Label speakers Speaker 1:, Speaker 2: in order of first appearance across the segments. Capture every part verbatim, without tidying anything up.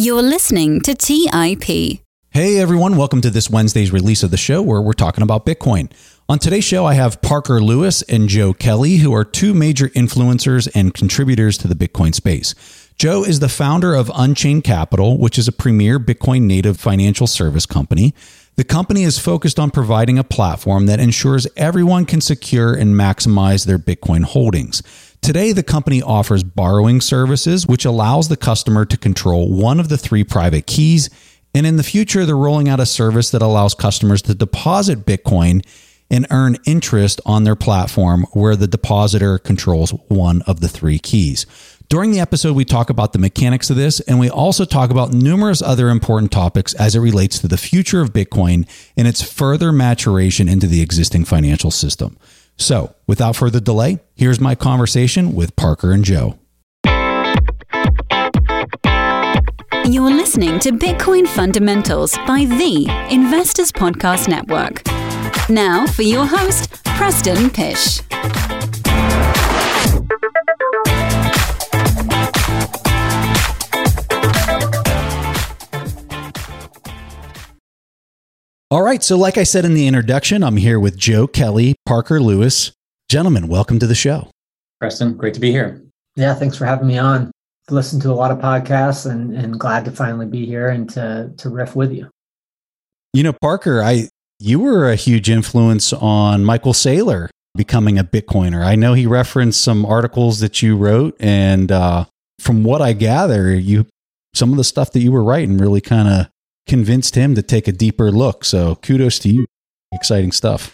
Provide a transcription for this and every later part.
Speaker 1: You're listening to T I P.
Speaker 2: Hey everyone, welcome to this Wednesday's release of the show where we're talking about Bitcoin. On today's show, I have Parker Lewis and Joe Kelly, who are two major influencers and contributors to the Bitcoin space. Joe is the founder of Unchained Capital, which is a premier Bitcoin native financial service company. The company is focused on providing a platform that ensures everyone can secure and maximize their Bitcoin holdings. Today, the company offers borrowing services, which allows the customer to control one of the three private keys. And in the future, they're rolling out a service that allows customers to deposit Bitcoin and earn interest on their platform where the depositor controls one of the three keys. During the episode, we talk about the mechanics of this, and we also talk about numerous other important topics as it relates to the future of Bitcoin and its further maturation into the existing financial system. So, without further delay, here's my conversation with Parker and Joe.
Speaker 1: You're listening to Bitcoin Fundamentals by the Investors Podcast Network. Now for your host, Preston Pysh.
Speaker 2: All right, so like I said in the introduction, I'm here with Joe Kelly, Parker Lewis. Gentlemen, welcome to the show.
Speaker 3: Preston, great to be here.
Speaker 4: Yeah, thanks for having me on. I've listened to a lot of podcasts and, and glad to finally be here and to to riff with you.
Speaker 2: You know, Parker, I you were a huge influence on Michael Saylor becoming a Bitcoiner. I know he referenced some articles that you wrote, and uh, from what I gather, you some of the stuff that you were writing really kind of convinced him to take a deeper look. So kudos to you. Exciting stuff.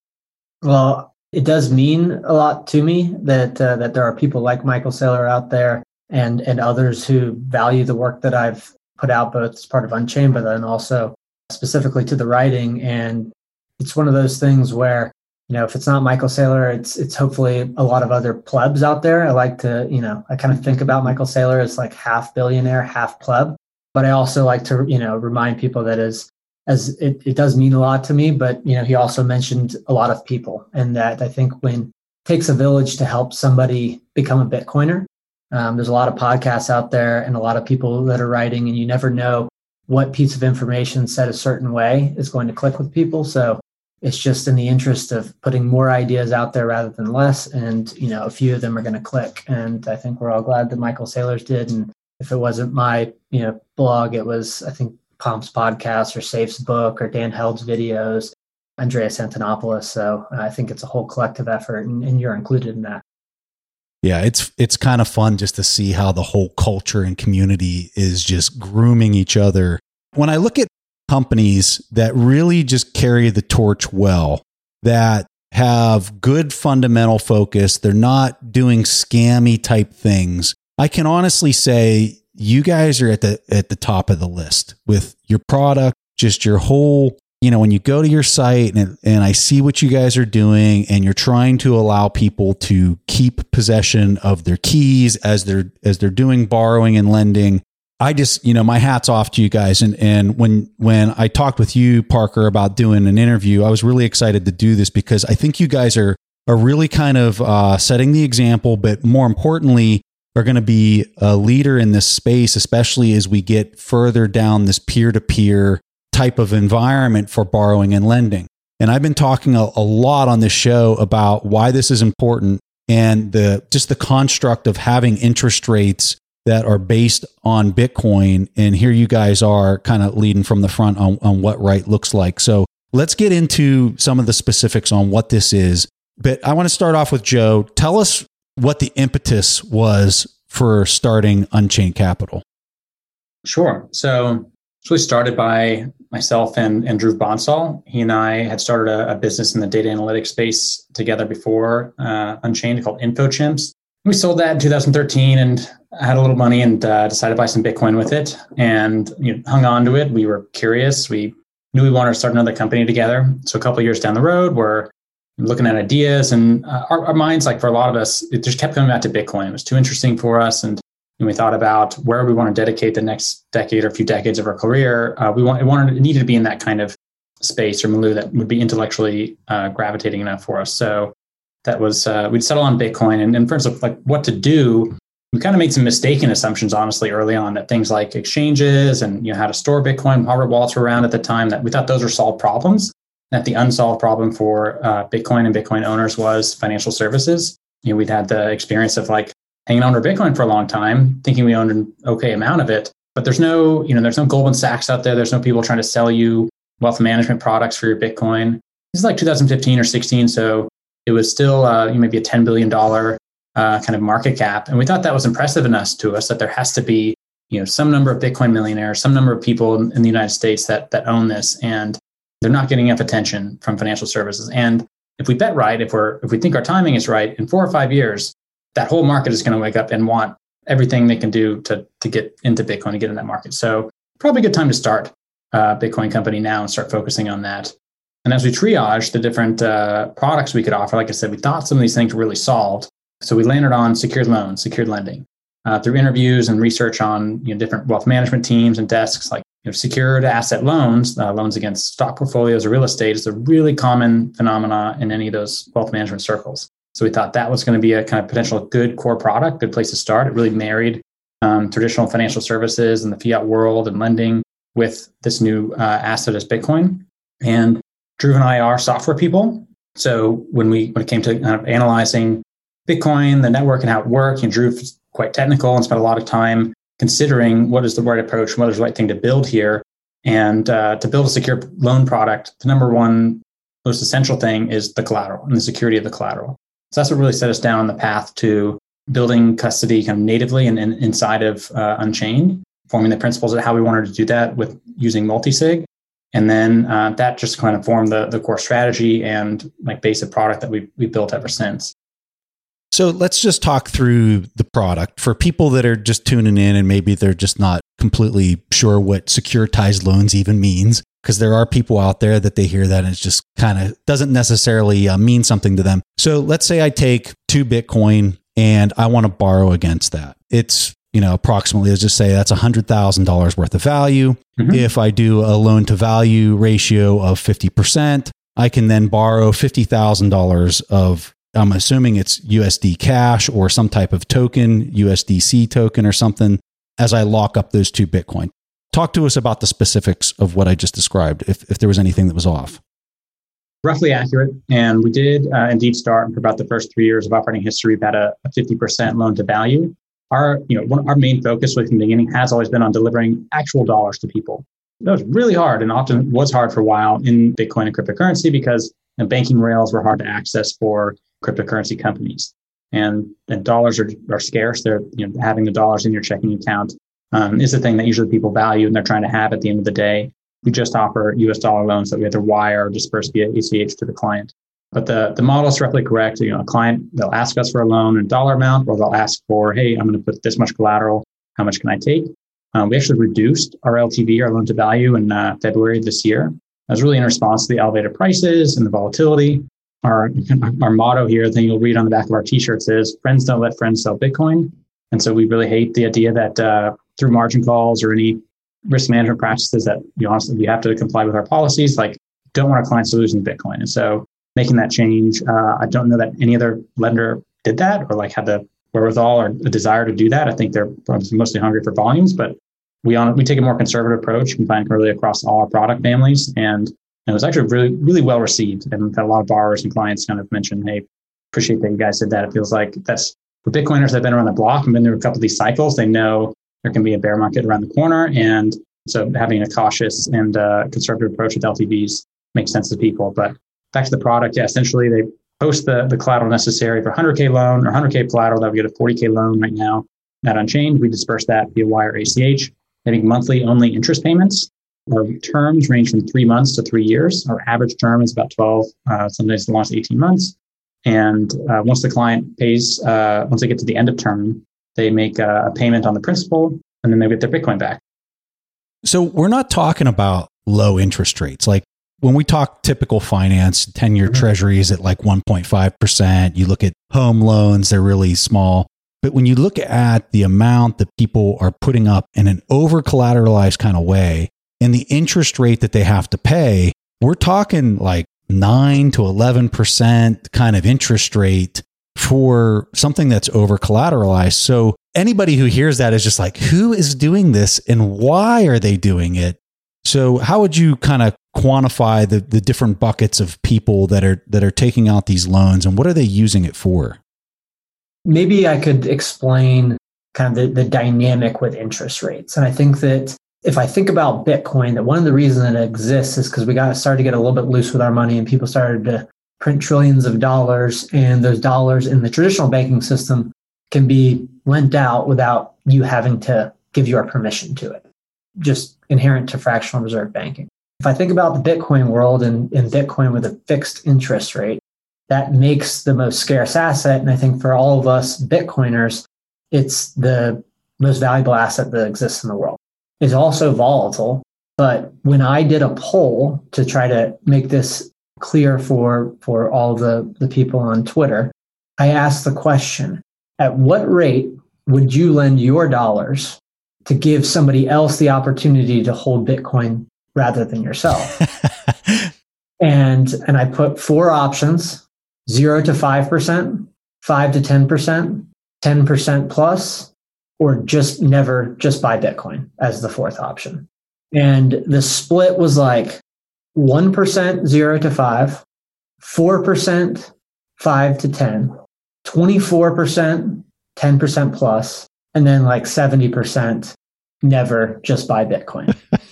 Speaker 4: Well, it does mean a lot to me that uh, that there are people like Michael Saylor out there and and others who value the work that I've put out, both as part of Unchained, but then also specifically to the writing. And it's one of those things where, you know, if it's not Michael Saylor, it's it's hopefully a lot of other plebs out there. I like to, you know, I kind of think about Michael Saylor as like half billionaire, half pleb. But I also like to, you know, remind people that as as it, it does mean a lot to me, but, you know, he also mentioned a lot of people, and that I think when it takes a village to help somebody become a Bitcoiner, um, there's a lot of podcasts out there and a lot of people that are writing, and you never know what piece of information said a certain way is going to click with people. So it's just in the interest of putting more ideas out there rather than less. And, you know, a few of them are going to click. And I think we're all glad that Michael Saylor's did. And if it wasn't my, you know, blog, it was, I think, Pomp's podcast or Safe's book or Dan Held's videos, Andreas Antonopoulos. So I think it's a whole collective effort, and, and you're included in that.
Speaker 2: Yeah, it's it's kind of fun just to see how the whole culture and community is just grooming each other. When I look at companies that really just carry the torch well, that have good fundamental focus, they're not doing scammy type things, I can honestly say you guys are at the at the top of the list with your product, just your whole, you know, when you go to your site and, and I see what you guys are doing, and you're trying to allow people to keep possession of their keys as they're as they're doing borrowing and lending. I just, you know, my hat's off to you guys. And and when when I talked with you, Parker, about doing an interview, I was really excited to do this because I think you guys are are really kind of uh, setting the example, but more importantly, are going to be a leader in this space, especially as we get further down this peer-to-peer type of environment for borrowing and lending. And I've been talking a, a lot on this show about why this is important, and the just the construct of having interest rates that are based on Bitcoin. And here you guys are kind of leading from the front on, on what right looks like. So let's get into some of the specifics on what this is. But I want to start off with Joe. Tell us what the impetus was for starting Unchained Capital.
Speaker 3: Sure. So it's really started by myself and, and Drew Bonsall. He and I had started a, a business in the data analytics space together before uh, Unchained called InfoChimps. We sold that in two thousand thirteen and had a little money and uh, decided to buy some Bitcoin with it, and you know, hung on to it. We were curious. We knew we wanted to start another company together. So a couple of years down the road, we're looking at ideas, and uh, our, our minds, like for a lot of us, it just kept coming back to Bitcoin. It was too interesting for us. And when we thought about where we want to dedicate the next decade or a few decades of our career, uh, we want, it wanted, it needed to be in that kind of space or milieu that would be intellectually uh, gravitating enough for us. So that was, uh, we'd settle on Bitcoin. And in terms of like what to do, we kind of made some mistaken assumptions, honestly, early on, that things like exchanges and you know how to store Bitcoin, hardware wallets were around at the time, that we thought those were solved problems. That the unsolved problem for uh, Bitcoin and Bitcoin owners was financial services. You know, we'd had the experience of like hanging on to Bitcoin for a long time, thinking we owned an okay amount of it, but there's no, you know, there's no Goldman Sachs out there. There's no people trying to sell you wealth management products for your Bitcoin. This is like two thousand fifteen or sixteen, so it was still uh, maybe a ten billion dollars uh, kind of market cap, and we thought that was impressive enough to us that there has to be, you know, some number of Bitcoin millionaires, some number of people in, in the United States that that own this, and they're not getting enough attention from financial services. And if we bet right, if we're if we think our timing is right, in four or five years, that whole market is going to wake up and want everything they can do to to get into Bitcoin and get in that market. So probably a good time to start a Bitcoin company now and start focusing on that. And as we triage the different uh, products we could offer, like I said, we thought some of these things were really solved. So we landed on secured loans, secured lending. Uh, through interviews and research on you know, different wealth management teams and desks, like you know, secured asset loans, uh, loans against stock portfolios or real estate is a really common phenomena in any of those wealth management circles. So we thought that was going to be a kind of potential good core product, good place to start. It really married um, traditional financial services and the fiat world and lending with this new uh, asset as Bitcoin. And Dhruv and I are software people. So when we when it came to kind of analyzing Bitcoin, the network and how it worked, and Dhruv was quite technical and spent a lot of time considering what is the right approach and what is the right thing to build here. And uh, to build a secure loan product, the number one most essential thing is the collateral and the security of the collateral. So that's what really set us down on the path to building custody kind of natively and, and inside of uh, Unchained, forming the principles of how we wanted to do that with using multisig. And then uh, that just kind of formed the, the core strategy and like basic product that we we built ever since.
Speaker 2: So let's just talk through the product for people that are just tuning in and maybe they're just not completely sure what securitized loans even means, because there are people out there that they hear that and it just kind of doesn't necessarily uh, mean something to them. So let's say I take two Bitcoin and I want to borrow against that. It's, you know, approximately, let's just say that's one hundred thousand dollars worth of value. Mm-hmm. If I do a loan to value ratio of fifty percent, I can then borrow fifty thousand dollars of, I'm assuming it's U S D cash or some type of token, U S D C token or something, as I lock up those two Bitcoin. Talk to us about the specifics of what I just described, if, if there was anything that was off.
Speaker 3: Roughly accurate. And we did uh, indeed start for about the first three years of operating history, we've had a, a fifty percent loan to value. Our, you know, one, our main focus from the beginning has always been on delivering actual dollars to people. That was really hard and often was hard for a while in Bitcoin and cryptocurrency because you know, banking rails were hard to access for cryptocurrency companies. And, and dollars are, are scarce. They're, you know, having the dollars in your checking account um, is the thing that usually people value and they're trying to have at the end of the day. We just offer U S dollar loans that we have to wire or disperse via A C H to the client. But the, the model is roughly correct. You know, a client, they'll ask us for a loan and dollar amount, or they'll ask for, hey, I'm going to put this much collateral. How much can I take? Um, we actually reduced our L T V, our loan to value, in uh, February of this year. That was really in response to the elevated prices and the volatility. Our, our motto here, the thing you'll read on the back of our t-shirts is, friends don't let friends sell Bitcoin. And so we really hate the idea that uh, through margin calls or any risk management practices that, you know, honestly, we have to comply with our policies, like don't want our clients to lose in Bitcoin. And so making that change, uh, I don't know that any other lender did that or like had the wherewithal or the desire to do that. I think they're mostly hungry for volumes, but we on we take a more conservative approach. You can find really across all our product families. And it was actually really, really well received. And we've had a lot of borrowers and clients kind of mention, hey, appreciate that you guys did that. It feels like that's for Bitcoiners that have been around the block and been through a couple of these cycles. They know there can be a bear market around the corner. And so having a cautious and uh, conservative approach with L T Vs makes sense to people. But back to the product, yeah, essentially they post the, the collateral necessary for one hundred K loan or one hundred K collateral that we get a forty K loan right now at Unchained. We disperse that via wire A C H. They make monthly only interest payments. Our terms range from three months to three years. Our average term is about twelve, uh, sometimes as long as eighteen months. And uh, once the client pays, uh, once they get to the end of term, they make a, a payment on the principal and then they get their Bitcoin back.
Speaker 2: So we're not talking about low interest rates. Like when we talk typical finance, ten-year mm-hmm. treasuries at like one point five percent, you look at home loans, they're really small. But when you look at the amount that people are putting up in an over-collateralized kind of way and the interest rate that they have to pay, we're talking like nine to eleven percent kind of interest rate for something that's over-collateralized. So anybody who hears that is just like, who is doing this and why are they doing it? So how would you kind of quantify the, the different buckets of people that are, that are taking out these loans, and what are they using it for?
Speaker 4: Maybe I could explain kind of the, the dynamic with interest rates. And I think that if I think about Bitcoin, that one of the reasons that it exists is because we got started to get a little bit loose with our money, and people started to print trillions of dollars, and those dollars in the traditional banking system can be lent out without you having to give your permission to it, just inherent to fractional reserve banking. If I think about the Bitcoin world and, and Bitcoin with a fixed interest rate, that makes the most scarce asset. And I think for all of us Bitcoiners, it's the most valuable asset that exists in the world. It's also volatile. But when I did a poll to try to make this clear for, for all the, the people on Twitter, I asked the question, at what rate would you lend your dollars to give somebody else the opportunity to hold Bitcoin rather than yourself? and and I put four options: zero to five percent, five to ten percent, ten percent plus, or just never just buy Bitcoin as the fourth option. And the split was like one percent zero to five, four percent five to ten, twenty-four percent ten percent plus, and then like seventy percent never just buy Bitcoin.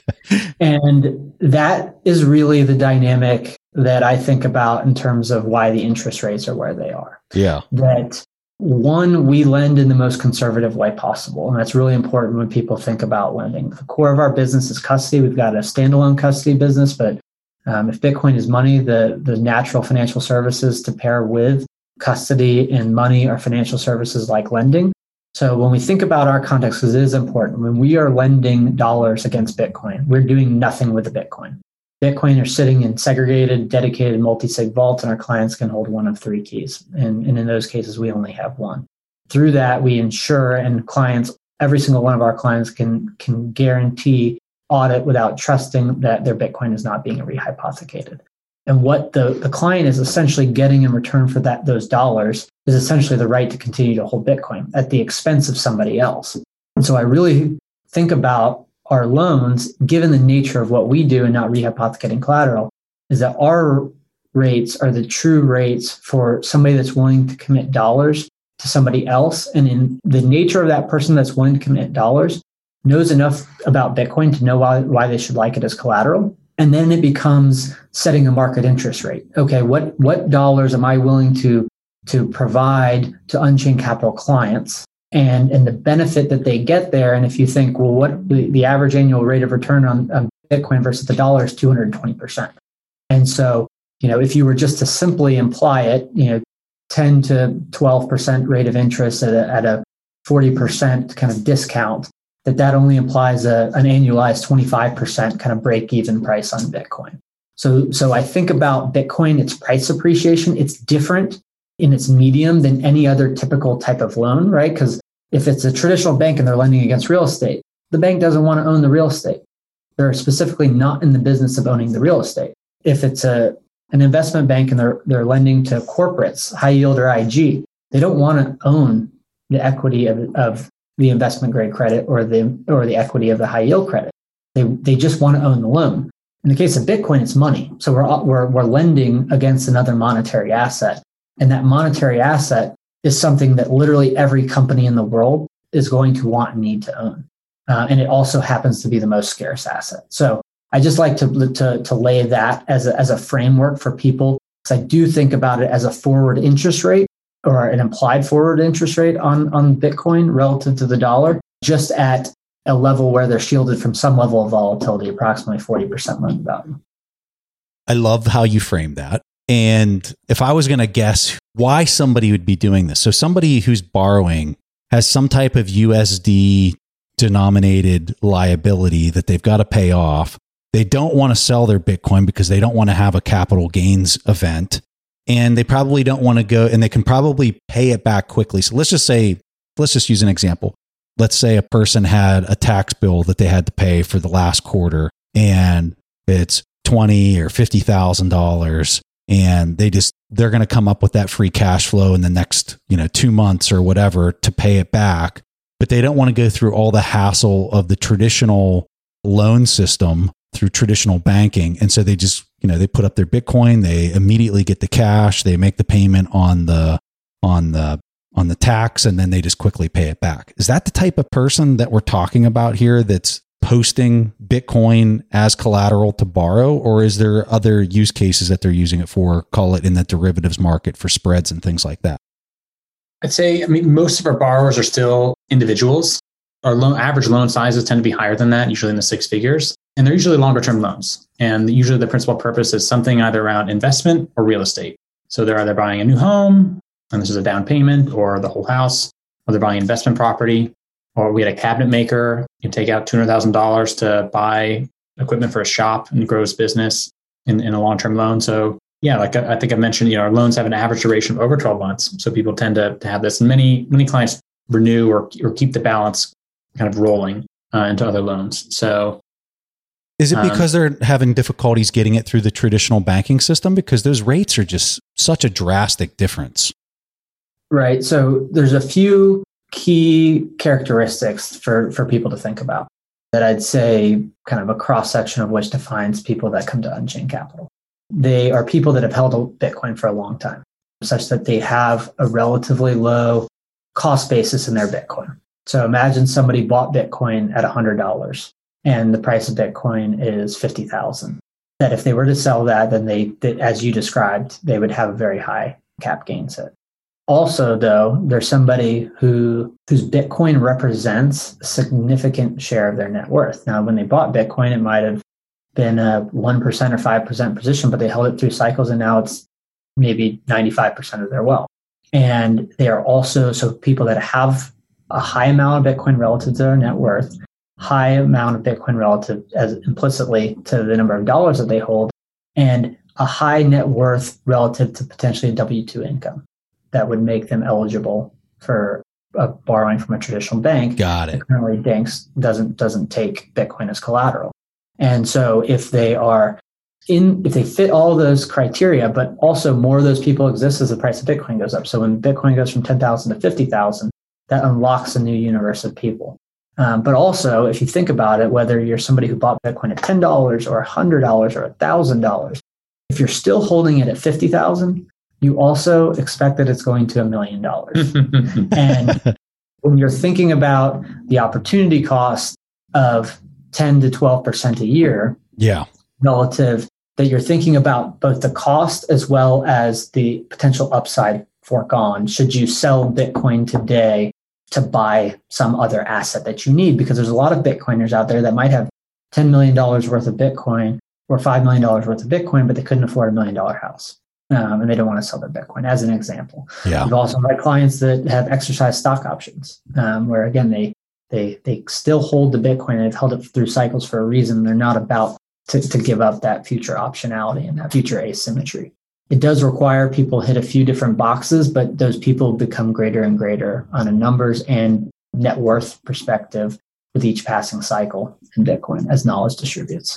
Speaker 4: And that is really the dynamic that I think about in terms of why the interest rates are where they are.
Speaker 2: Yeah.
Speaker 4: That one, we lend in the most conservative way possible. And that's really important when people think about lending. The core of our business is custody. We've got a standalone custody business, but um, if Bitcoin is money, the, the natural financial services to pair with custody and money are financial services like lending. So when we think about our context, because it is important, when we are lending dollars against Bitcoin, we're doing nothing with the Bitcoin. Bitcoin are sitting in segregated, dedicated multi-sig vaults, and our clients can hold one of three keys. And, and in those cases, we only have one. Through that, we ensure, and clients, every single one of our clients can, can guarantee audit without trusting that their Bitcoin is not being rehypothecated. And what the, the client is essentially getting in return for that those dollars is essentially the right to continue to hold Bitcoin at the expense of somebody else. And so I really think about our loans, given the nature of what we do and not rehypothecating collateral, is that our rates are the true rates for somebody that's willing to commit dollars to somebody else. And in the nature of that person that's willing to commit dollars knows enough about Bitcoin to know why, why they should like it as collateral. And then it becomes setting a market interest rate. Okay, what, what dollars am I willing to, to provide to Unchained Capital clients? And, and the benefit that they get there. And if you think, well, what the, the average annual rate of return on, on Bitcoin versus the dollar is two hundred twenty percent. And so, you know, if you were just to simply imply it, you know, ten to twelve percent rate of interest at a, at a forty percent kind of discount, that that only implies a, an annualized twenty-five percent kind of break-even price on Bitcoin. So, so I think about Bitcoin, its price appreciation, it's different in its medium than any other typical type of loan, right? Because if it's a traditional bank and they're lending against real estate, the bank doesn't want to own the real estate. They're specifically not in the business of owning the real estate. If it's a an investment bank and they're they're lending to corporates, high yield or I G, they don't want to own the equity of, of the investment grade credit or the or the equity of the high yield credit. They they just want to own the loan. In the case of Bitcoin, it's money. So we're we're we're lending against another monetary asset. And that monetary asset is something that literally every company in the world is going to want and need to own. Uh, and it also happens to be the most scarce asset. So I just like to, to, to lay that as a, as a framework for people, because I do think about it as a forward interest rate or an implied forward interest rate on, on Bitcoin relative to the dollar, just at a level where they're shielded from some level of volatility, approximately forty percent loan value.
Speaker 2: I love how you frame that. And if I was going to guess why somebody would be doing this, so somebody who's borrowing has some type of U S D denominated liability that they've got to pay off. They don't want to sell their Bitcoin because they don't want to have a capital gains event. And they probably don't want to go, and they can probably pay it back quickly. So let's just say, let's just use an example. Let's say a person had a tax bill that they had to pay for the last quarter, and it's twenty or fifty thousand dollars. And they just, they're going to come up with that free cash flow in the next, you know, two months or whatever to pay it back. but they don't want to go through all the hassle of the traditional loan system through traditional banking. And so they just, you know, they put up their Bitcoin, they immediately get the cash, they make the payment on the, on the, on the tax, and then they just quickly pay it back. Is that the type of person that we're talking about here that's posting Bitcoin as collateral to borrow? Or is there other use cases that they're using it for, call it in the derivatives market for spreads and things like that?
Speaker 3: I'd say, I mean, most of our borrowers are still individuals. Our loan, average loan sizes tend to be higher than that, usually in the six figures. And they're usually longer term loans. And usually the principal purpose is something either around investment or real estate. So they're either buying a new home, and this is a down payment, or the whole house, or they're buying investment property. Or we had a cabinet maker, you take out two hundred thousand dollars to buy equipment for a shop and grow his business in, in a long-term loan. So yeah, like I, I think I mentioned, you know, our loans have an average duration of over twelve months. So people tend to, to have this. And many, many clients renew or, or keep the balance kind of rolling uh, into other loans. So
Speaker 2: is it because um, they're having difficulties getting it through the traditional banking system? Because those rates are just such a drastic difference.
Speaker 4: Right. So there's a few key characteristics for, for people to think about that I'd say kind of a cross section of which defines people that come to Unchained Capital. They are people that have held Bitcoin for a long time, such that they have a relatively low cost basis in their Bitcoin. So imagine somebody bought Bitcoin at one hundred dollars and the price of Bitcoin is fifty thousand dollars. That if they were to sell that, then they, they, as you described, they would have a very high cap gain set. Also, though, there's somebody who whose Bitcoin represents a significant share of their net worth. Now, when they bought Bitcoin, it might have been a one percent or five percent position, but they held it through cycles, and now it's maybe ninety-five percent of their wealth. And they are also, so people that have a high amount of Bitcoin relative to their net worth, high amount of Bitcoin relative as implicitly to the number of dollars that they hold, and a high net worth relative to potentially a W two income that would make them eligible for uh, borrowing from a traditional bank.
Speaker 2: Got it.
Speaker 4: Currently, banks doesn't doesn't take Bitcoin as collateral. And so if they are in, if they fit all those criteria, but also more of those people exist as the price of Bitcoin goes up. So when Bitcoin goes from ten thousand to fifty thousand, that unlocks a new universe of people. Um, but also, if you think about it, whether you're somebody who bought Bitcoin at ten dollars or one hundred dollars or one thousand dollars, if you're still holding it at fifty thousand dollars, you also expect that it's going to a million dollars. And when you're thinking about the opportunity cost of ten to twelve percent a year,
Speaker 2: yeah,
Speaker 4: relative, that you're thinking about both the cost as well as the potential upside foregone should you sell Bitcoin today to buy some other asset that you need. Because there's a lot of Bitcoiners out there that might have ten million dollars worth of Bitcoin or five million dollars worth of Bitcoin, but they couldn't afford a million dollar house. Um, and they don't want to sell their Bitcoin, as an example.
Speaker 2: Yeah.
Speaker 4: We've also had clients that have exercised stock options, um, where again, they they they still hold the Bitcoin and they've held it through cycles for a reason. They're not about to, to give up that future optionality and that future asymmetry. It does require people hit a few different boxes, but those people become greater and greater on a numbers and net worth perspective with each passing cycle in Bitcoin as knowledge distributes.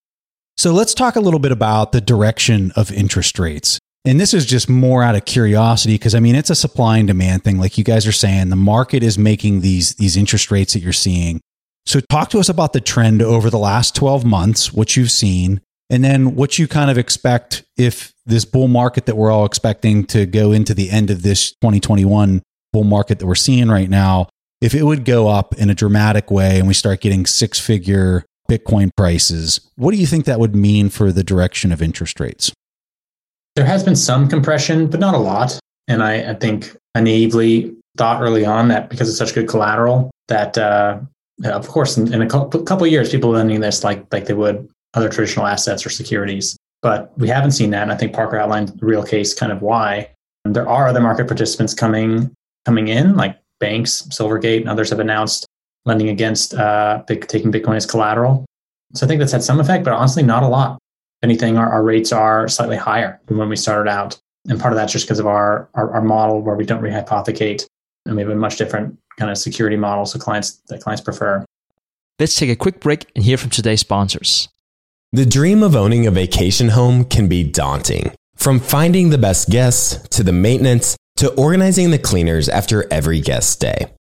Speaker 2: So let's talk a little bit about the direction of interest rates. And this is just more out of curiosity because, I mean, it's a supply and demand thing. Like you guys are saying, the market is making these, these interest rates that you're seeing. So talk to us about the trend over the last twelve months, what you've seen, and then what you kind of expect if this bull market that we're all expecting to go into the end of this twenty twenty-one bull market that we're seeing right now, if it would go up in a dramatic way and we start getting six-figure Bitcoin prices, what do you think that would mean for the direction of interest rates?
Speaker 3: There has been some compression, but not a lot. And I, I think I naively thought early on that because it's such good collateral that, uh, of course, in, in a couple, couple of years, people are lending this like, like they would other traditional assets or securities. But we haven't seen that. And I think Parker outlined the real case kind of why. And there are other market participants coming coming in, like banks, Silvergate, and others have announced lending against uh, big, taking Bitcoin as collateral. So I think that's had some effect, but honestly, not a lot. If anything, our, our rates are slightly higher than when we started out. And part of that's just because of our, our, our model where we don't rehypothecate, and we have a much different kind of security model so clients that clients prefer.
Speaker 5: Let's take a quick break and hear from today's sponsors.
Speaker 6: The dream of owning a vacation home can be daunting. From finding the best guests to the maintenance to organizing the cleaners after every guest stay.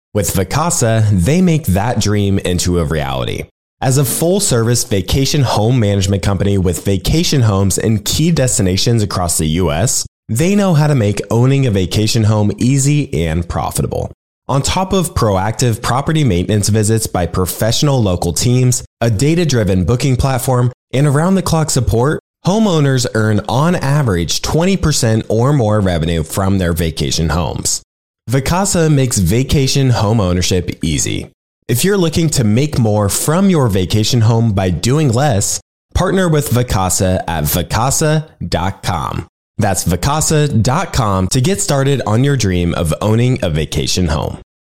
Speaker 6: With Vacasa, they make that dream into a reality. As a full-service vacation home management company with vacation homes in key destinations across the U S, they know how to make owning a vacation home easy and profitable. On top of proactive property maintenance visits by professional local teams, a data-driven booking platform, and around-the-clock support, homeowners earn on average twenty percent or more revenue from their vacation homes. Vacasa makes vacation home ownership easy. If you're looking to make more from your vacation home by doing less, partner with Vacasa at vacasa dot com. That's vacasa dot com to get started on your dream of owning a vacation home.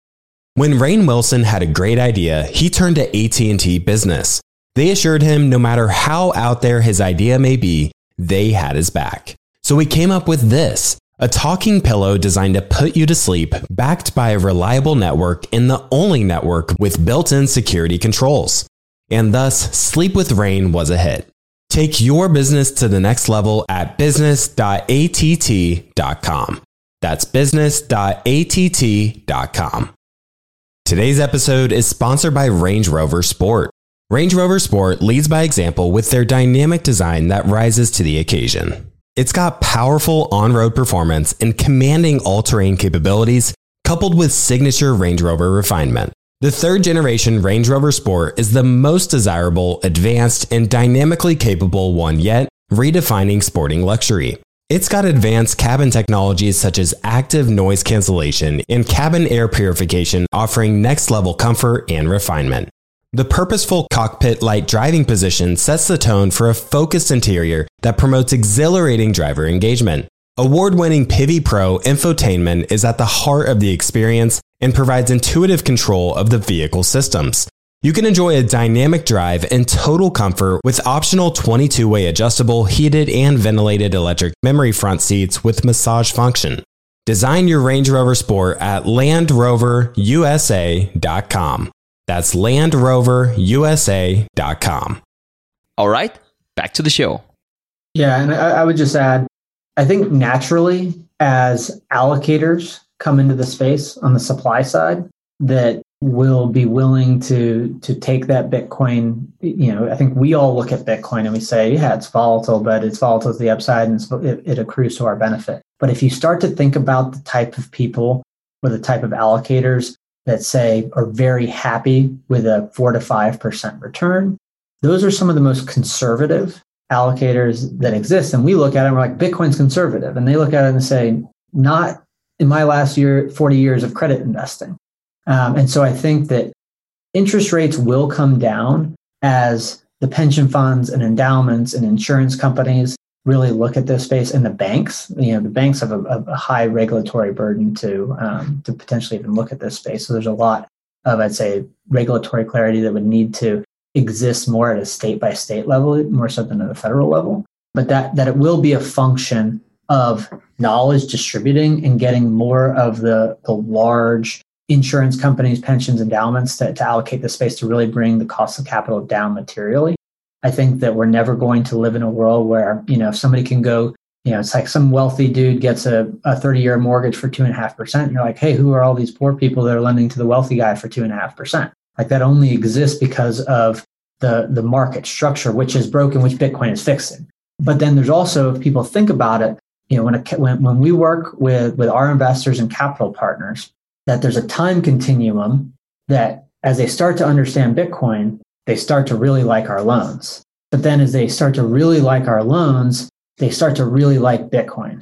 Speaker 6: When Rainn Wilson had a great idea, he turned to A T and T Business. They assured him no matter how out there his idea may be, they had his back. So he came up with this, a talking pillow designed to put you to sleep, backed by a reliable network and the only network with built-in security controls. And thus, Sleep with Rainn was a hit. Take your business to the next level at business dot a t t dot com. That's business dot a t t dot com. Today's episode is sponsored by Range Rover Sport. Range Rover Sport leads by example with their dynamic design that rises to the occasion. It's got powerful on-road performance and commanding all-terrain capabilities, coupled with signature Range Rover refinement. The third-generation Range Rover Sport is the most desirable, advanced, and dynamically capable one yet, redefining sporting luxury. It's got advanced cabin technologies such as active noise cancellation and cabin air purification, offering next-level comfort and refinement. The purposeful cockpit-like driving position sets the tone for a focused interior that promotes exhilarating driver engagement. Award-winning Pivi Pro infotainment is at the heart of the experience and provides intuitive control of the vehicle systems. You can enjoy a dynamic drive and total comfort with optional twenty-two way adjustable, heated and ventilated electric memory front seats with massage function. Design your Range Rover Sport at land rover u s a dot com. That's land rover u s a dot com.
Speaker 5: All right, back to the show.
Speaker 4: Yeah, and I, I would just add, I think naturally as allocators come into the space on the supply side that will be willing to to take that Bitcoin, you know, I think we all look at Bitcoin and we say, yeah, it's volatile, but it's volatile to the upside and it, it accrues to our benefit. But if you start to think about the type of people or the type of allocators that say are very happy with a four to five percent return, those are some of the most conservative allocators that exist. And we look at it and we're like, Bitcoin's conservative. And they look at it and say, not in my last year, forty years of credit investing. Um, and so I think that interest rates will come down as the pension funds and endowments and insurance companies really look at this space, and the banks, you know, the banks have a, a high regulatory burden to um, to potentially even look at this space. So there's a lot of, I'd say, regulatory clarity that would need to exist more at a state by state level, more so than at a federal level. But that that it will be a function of knowledge distributing and getting more of the the large insurance companies, pensions, endowments to, to allocate the space to really bring the cost of capital down materially. I think that we're never going to live in a world where, you know, if somebody can go, you know, it's like some wealthy dude gets a, a thirty-year mortgage for two and a half percent. You're like, hey, who are all these poor people that are lending to the wealthy guy for two and a half percent? Like that only exists because of the, the market structure, which is broken, which Bitcoin is fixing. But then there's also, if people think about it, you know, when, a, when, when we work with, with our investors and capital partners, that there's a time continuum that as they start to understand Bitcoin, they start to really like our loans. But then as they start to really like our loans, they start to really like Bitcoin.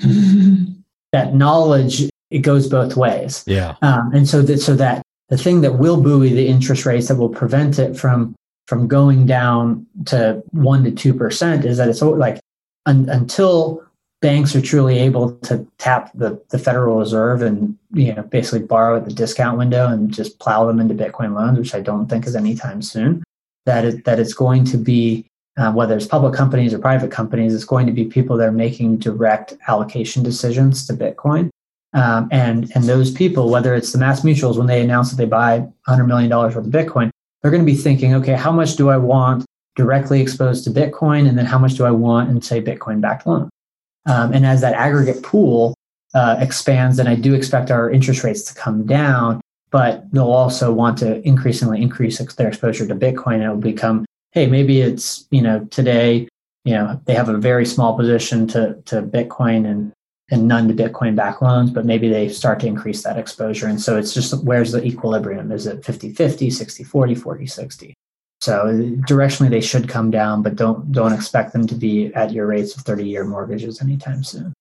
Speaker 4: That knowledge, it goes both ways.
Speaker 2: Yeah.
Speaker 4: Um, and so that, so that the thing that will buoy the interest rates, that will prevent it from, from going down to one to two percent is that it's like un, until banks are truly able to tap the, the Federal Reserve and, you know, basically borrow at the discount window and just plow them into Bitcoin loans, which I don't think is anytime soon, that it, that it's going to be, uh, whether it's public companies or private companies, it's going to be people that are making direct allocation decisions to Bitcoin. Um, and, and those people, whether it's the Mass Mutuals, when they announce that they buy one hundred million dollars worth of Bitcoin, they're going to be thinking, okay, how much do I want directly exposed to Bitcoin? And then how much do I want in, say, Bitcoin-backed loan? Um, and as that aggregate pool uh, expands, then I do expect our interest rates to come down. but they'll also want to increasingly increase their exposure to Bitcoin. And it'll become, hey, maybe it's, you know, today, you know, they have a very small position to, to Bitcoin and, and none to Bitcoin backed loans, but maybe they start to increase that exposure. And so it's just, where's the equilibrium? Is it fifty fifty, sixty forty, forty sixty? So directionally they should come down, but don't, don't expect them to be at your rates of thirty year mortgages anytime soon.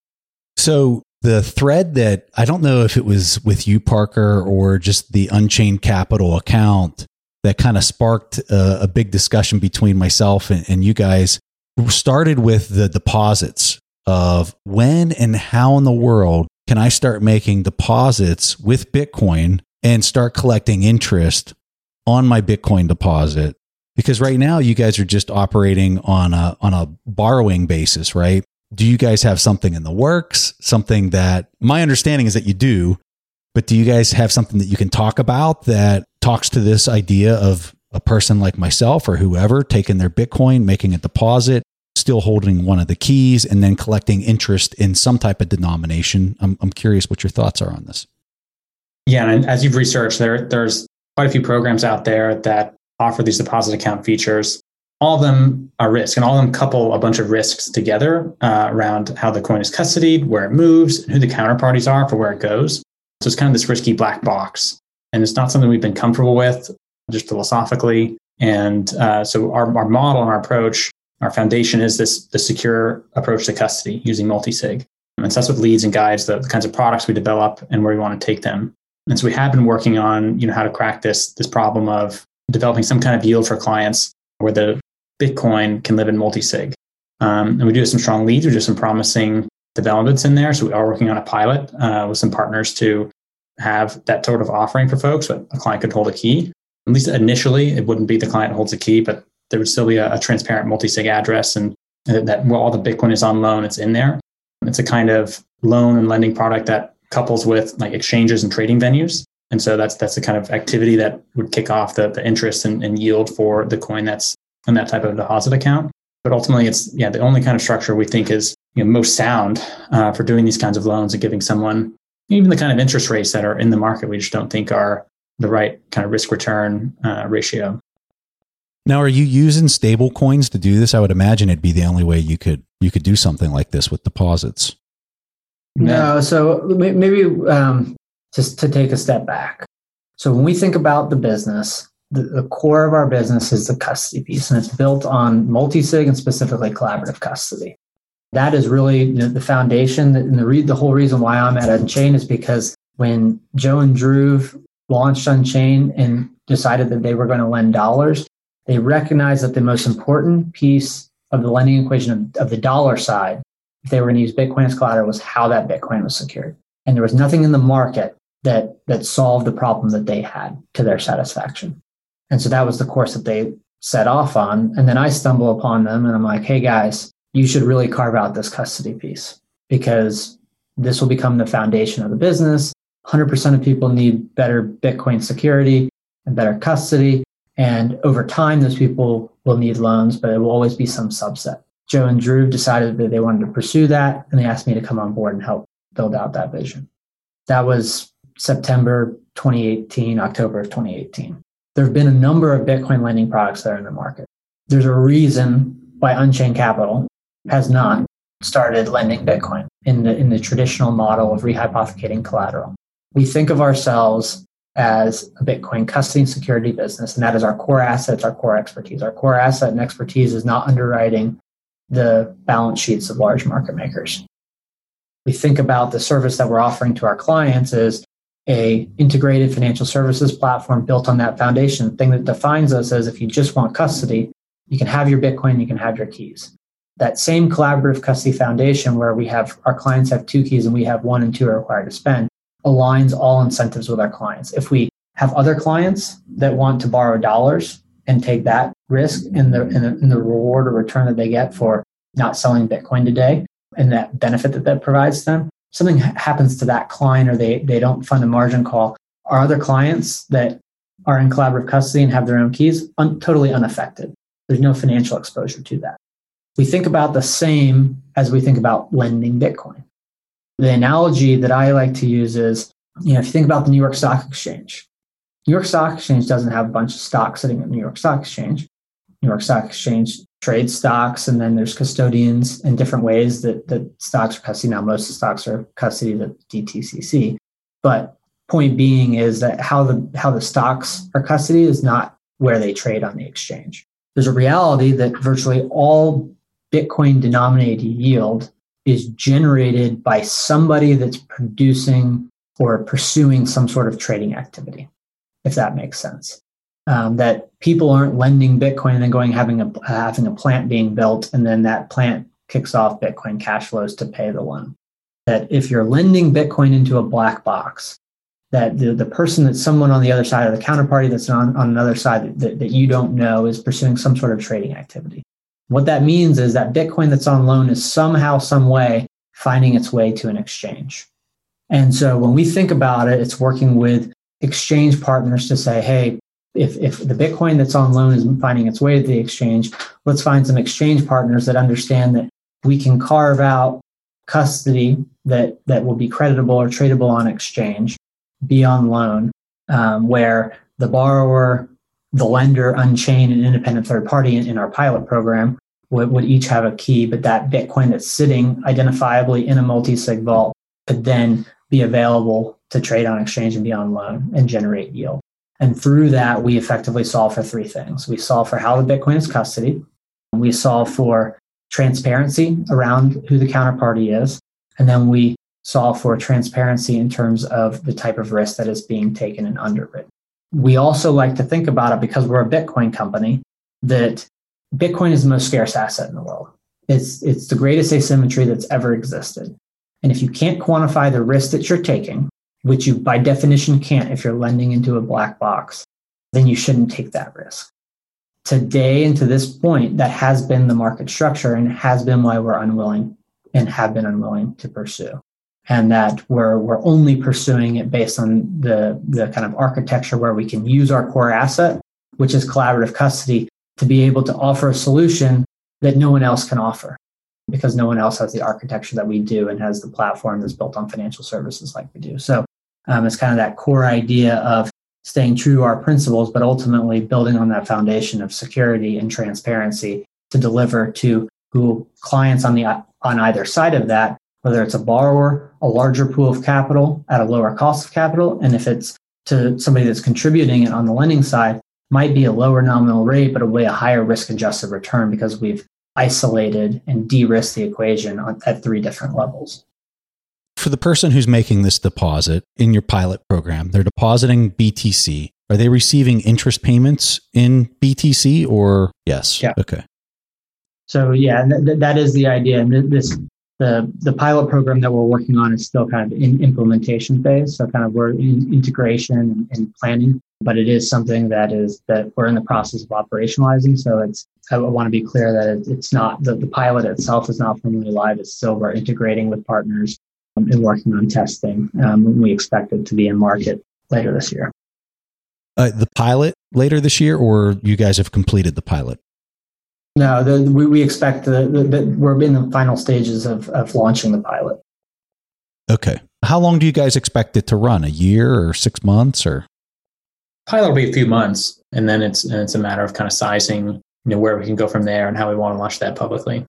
Speaker 2: So the thread that, I don't know if it was with you, Parker, or just the Unchained Capital account that kind of sparked a, a big discussion between myself and, and you guys, started with the deposits of when and how in the world can I start making deposits with Bitcoin and start collecting interest on my Bitcoin deposit? Because right now you guys are just operating on a, on a borrowing basis, right? Do you guys have something in the works? Something that, my understanding is that you do, but do you guys have something that you can talk about that talks to this idea of a person like myself or whoever taking their Bitcoin, making a deposit, still holding one of the keys, and then collecting interest in some type of denomination? I'm, I'm curious what your thoughts are on this.
Speaker 3: Yeah, and as you've researched, there there's quite a few programs out there that offer these deposit account features. All of them are risk, and all of them couple a bunch of risks together uh, around how the coin is custodied, where it moves, and who the counterparties are for where it goes. So it's kind of this risky black box, and it's not something we've been comfortable with just philosophically. And uh, so our, our model and our approach, our foundation is this the secure approach to custody using multi-sig. And so that's what leads and guides the, the kinds of products we develop and where we want to take them. And so we have been working on, you know, how to crack this this problem of developing some kind of yield for clients where the Bitcoin can live in multi-sig. Um, and we do have some strong leads. We do some promising developments in there. So we are working on a pilot uh, with some partners to have that sort of offering for folks, but a client could hold a key. At least initially, it wouldn't be the client holds a key, but there would still be a, a transparent multi-sig address, and that while all the Bitcoin is on loan, it's in there. It's a kind of loan and lending product that couples with like exchanges and trading venues. And so that's that's the kind of activity that would kick off the, the interest and, and yield for the coin that's in that type of deposit account. But ultimately, it's yeah the only kind of structure we think is, you know, most sound uh, for doing these kinds of loans and giving someone even the kind of interest rates that are in the market. We just don't think are the right kind of risk return uh, ratio.
Speaker 2: Now, are you using stable coins to do this? I would imagine it'd be the only way you could you could do something like this with deposits.
Speaker 4: No, so maybe um, just to take a step back. So when we think about the business, the, the core of our business is the custody piece, and it's built on multi-sig and specifically collaborative custody. That is really, you know, the foundation. And the, re- the whole reason why I'm at Unchained is because when Joe and Drew launched Unchained and decided that they were going to lend dollars, they recognized that the most important piece of the lending equation of, of the dollar side, if they were going to use Bitcoin as collateral, was how that Bitcoin was secured. And there was nothing in the market that that solved the problem that they had to their satisfaction. And so that was the course that they set off on. And then I stumble upon them and I'm like, hey guys, you should really carve out this custody piece because this will become the foundation of the business. one hundred percent of people need better Bitcoin security and better custody. And over time, those people will need loans, but it will always be some subset. Joe and Drew decided that they wanted to pursue that, and they asked me to come on board and help build out that vision. That was September twenty eighteen, October of twenty eighteen. There have been a number of Bitcoin lending products that are in the market. There's a reason why Unchained Capital has not started lending Bitcoin in the, in the traditional model of rehypothecating collateral. We think of ourselves as a Bitcoin custody and security business, and that is our core assets, our core expertise. Our core asset and expertise is not underwriting the balance sheets of large market makers. We think about the service that we're offering to our clients as a integrated financial services platform built on that foundation. The thing that defines us is if you just want custody, you can have your Bitcoin, you can have your keys. That same collaborative custody foundation where we have our clients have two keys and we have one and two are required to spend aligns all incentives with our clients. If we have other clients that want to borrow dollars and take that risk in the, in the, in the reward or return that they get for not selling Bitcoin today and that benefit that that provides them, something happens to that client or they, they don't fund a margin call, our other clients that are in collaborative custody and have their own keys, un, totally unaffected. There's no financial exposure to that. We think about the same as we think about lending Bitcoin. The analogy that I like to use is You know, if you think about the New York Stock Exchange, New York Stock Exchange doesn't have a bunch of stocks sitting at New York Stock Exchange. New York Stock Exchange trades stocks, and then there's custodians in different ways that, that stocks are custody. Now, most of the stocks are custody at D T C C. But point being is that how the how the stocks are custody is not where they trade on the exchange. There's a reality that virtually all Bitcoin denominated yield is generated by somebody that's producing or pursuing some sort of trading activity, if that makes sense. Um, that people aren't lending Bitcoin and then going having a having a plant being built, and then that plant kicks off Bitcoin cash flows to pay the loan. That if you're lending Bitcoin into a black box, that the, the person that's someone on the other side of the counterparty that's on, on another side that, that you don't know is pursuing some sort of trading activity. What that means is that Bitcoin that's on loan is somehow, some way finding its way to an exchange. And so when we think about it, it's working with exchange partners to say, hey, if, if the Bitcoin that's on loan is finding its way to the exchange, let's find some exchange partners that understand that we can carve out custody that, that will be creditable or tradable on exchange, be on loan, um, where the borrower, the lender, Unchained, and independent third party in, in our pilot program would, would each have a key, but that Bitcoin that's sitting identifiably in a multi-sig vault could then be available to trade on exchange and be on loan and generate yield. And through that, we effectively solve for three things. We solve for how the Bitcoin is custodied. We solve for transparency around who the counterparty is. And then we solve for transparency in terms of the type of risk that is being taken and underwritten. We also like to think about it, because we're a Bitcoin company, that Bitcoin is the most scarce asset in the world. It's, it's the greatest asymmetry that's ever existed. And if you can't quantify the risk that you're taking, which you by definition can't if you're lending into a black box, then you shouldn't take that risk. Today and to this point, that has been the market structure and has been why we're unwilling and have been unwilling to pursue. And that we're, we're only pursuing it based on the, the kind of architecture where we can use our core asset, which is collaborative custody, to be able to offer a solution that no one else can offer, because no one else has the architecture that we do and has the platform that's built on financial services like we do. So um, it's kind of that core idea of staying true to our principles, but ultimately building on that foundation of security and transparency to deliver to who clients on the on either side of that, whether it's a borrower, a larger pool of capital at a lower cost of capital, and if it's to somebody that's contributing it on the lending side, might be a lower nominal rate, but it'll be a higher risk-adjusted return because we've isolated and de-risked the equation on, at three different levels.
Speaker 2: For the person who's making this deposit in your pilot program, they're depositing B T C. Are they receiving interest payments in B T C or yes?
Speaker 4: Yeah.
Speaker 2: Okay.
Speaker 4: So yeah, th- that is the idea. And this the the pilot program that we're working on is still kind of in implementation phase. So kind of we're in integration and, and planning, but it is something that is that we're in the process of operationalizing. So it's I want to be clear that it's not the, the pilot itself is not formally live. It's still we're integrating with partners um, and working on testing. Um, we expect it to be in market later this year.
Speaker 2: Uh, the pilot later this year, or you guys have completed the pilot?
Speaker 4: No, the, we, we expect the, the, the we're in the final stages of, of launching the pilot.
Speaker 2: Okay. How long do you guys expect it to run? A year or six months or?
Speaker 3: Pilot will be a few months, and then it's and it's a matter of kind of sizing, you know, where we can go from there and how we want to launch that publicly.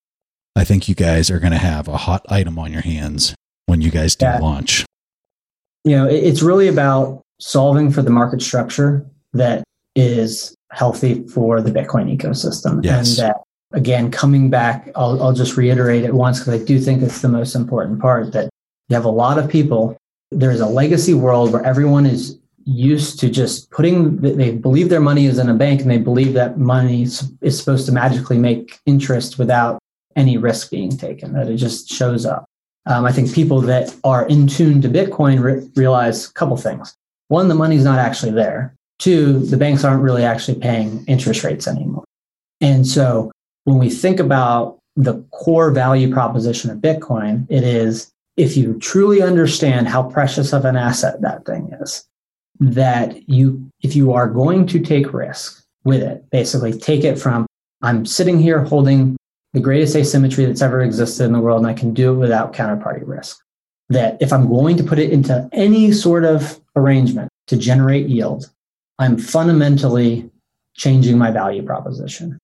Speaker 2: I think you guys are going to have a hot item on your hands when you guys do
Speaker 4: yeah.
Speaker 2: launch.
Speaker 4: You know, it, it's really about solving for the market structure that is healthy for the Bitcoin ecosystem.
Speaker 2: Yes.
Speaker 4: And that, again, coming back, I'll, I'll just reiterate it once because I do think it's the most important part, that you have a lot of people. There's a legacy world where everyone is used to just putting, they believe their money is in a bank and they believe that money is supposed to magically make interest without any risk being taken, that it just shows up. Um, I think people that are in tune to Bitcoin re- realize a couple things. One, the money's not actually there. Two, the banks aren't really actually paying interest rates anymore. And so when we think about the core value proposition of Bitcoin, it is if you truly understand how precious of an asset that thing is, that you, if you are going to take risk with it, basically take it from, I'm sitting here holding the greatest asymmetry that's ever existed in the world, and I can do it without counterparty risk. that if I'm going to put it into any sort of arrangement to generate yield, I'm fundamentally changing my value proposition.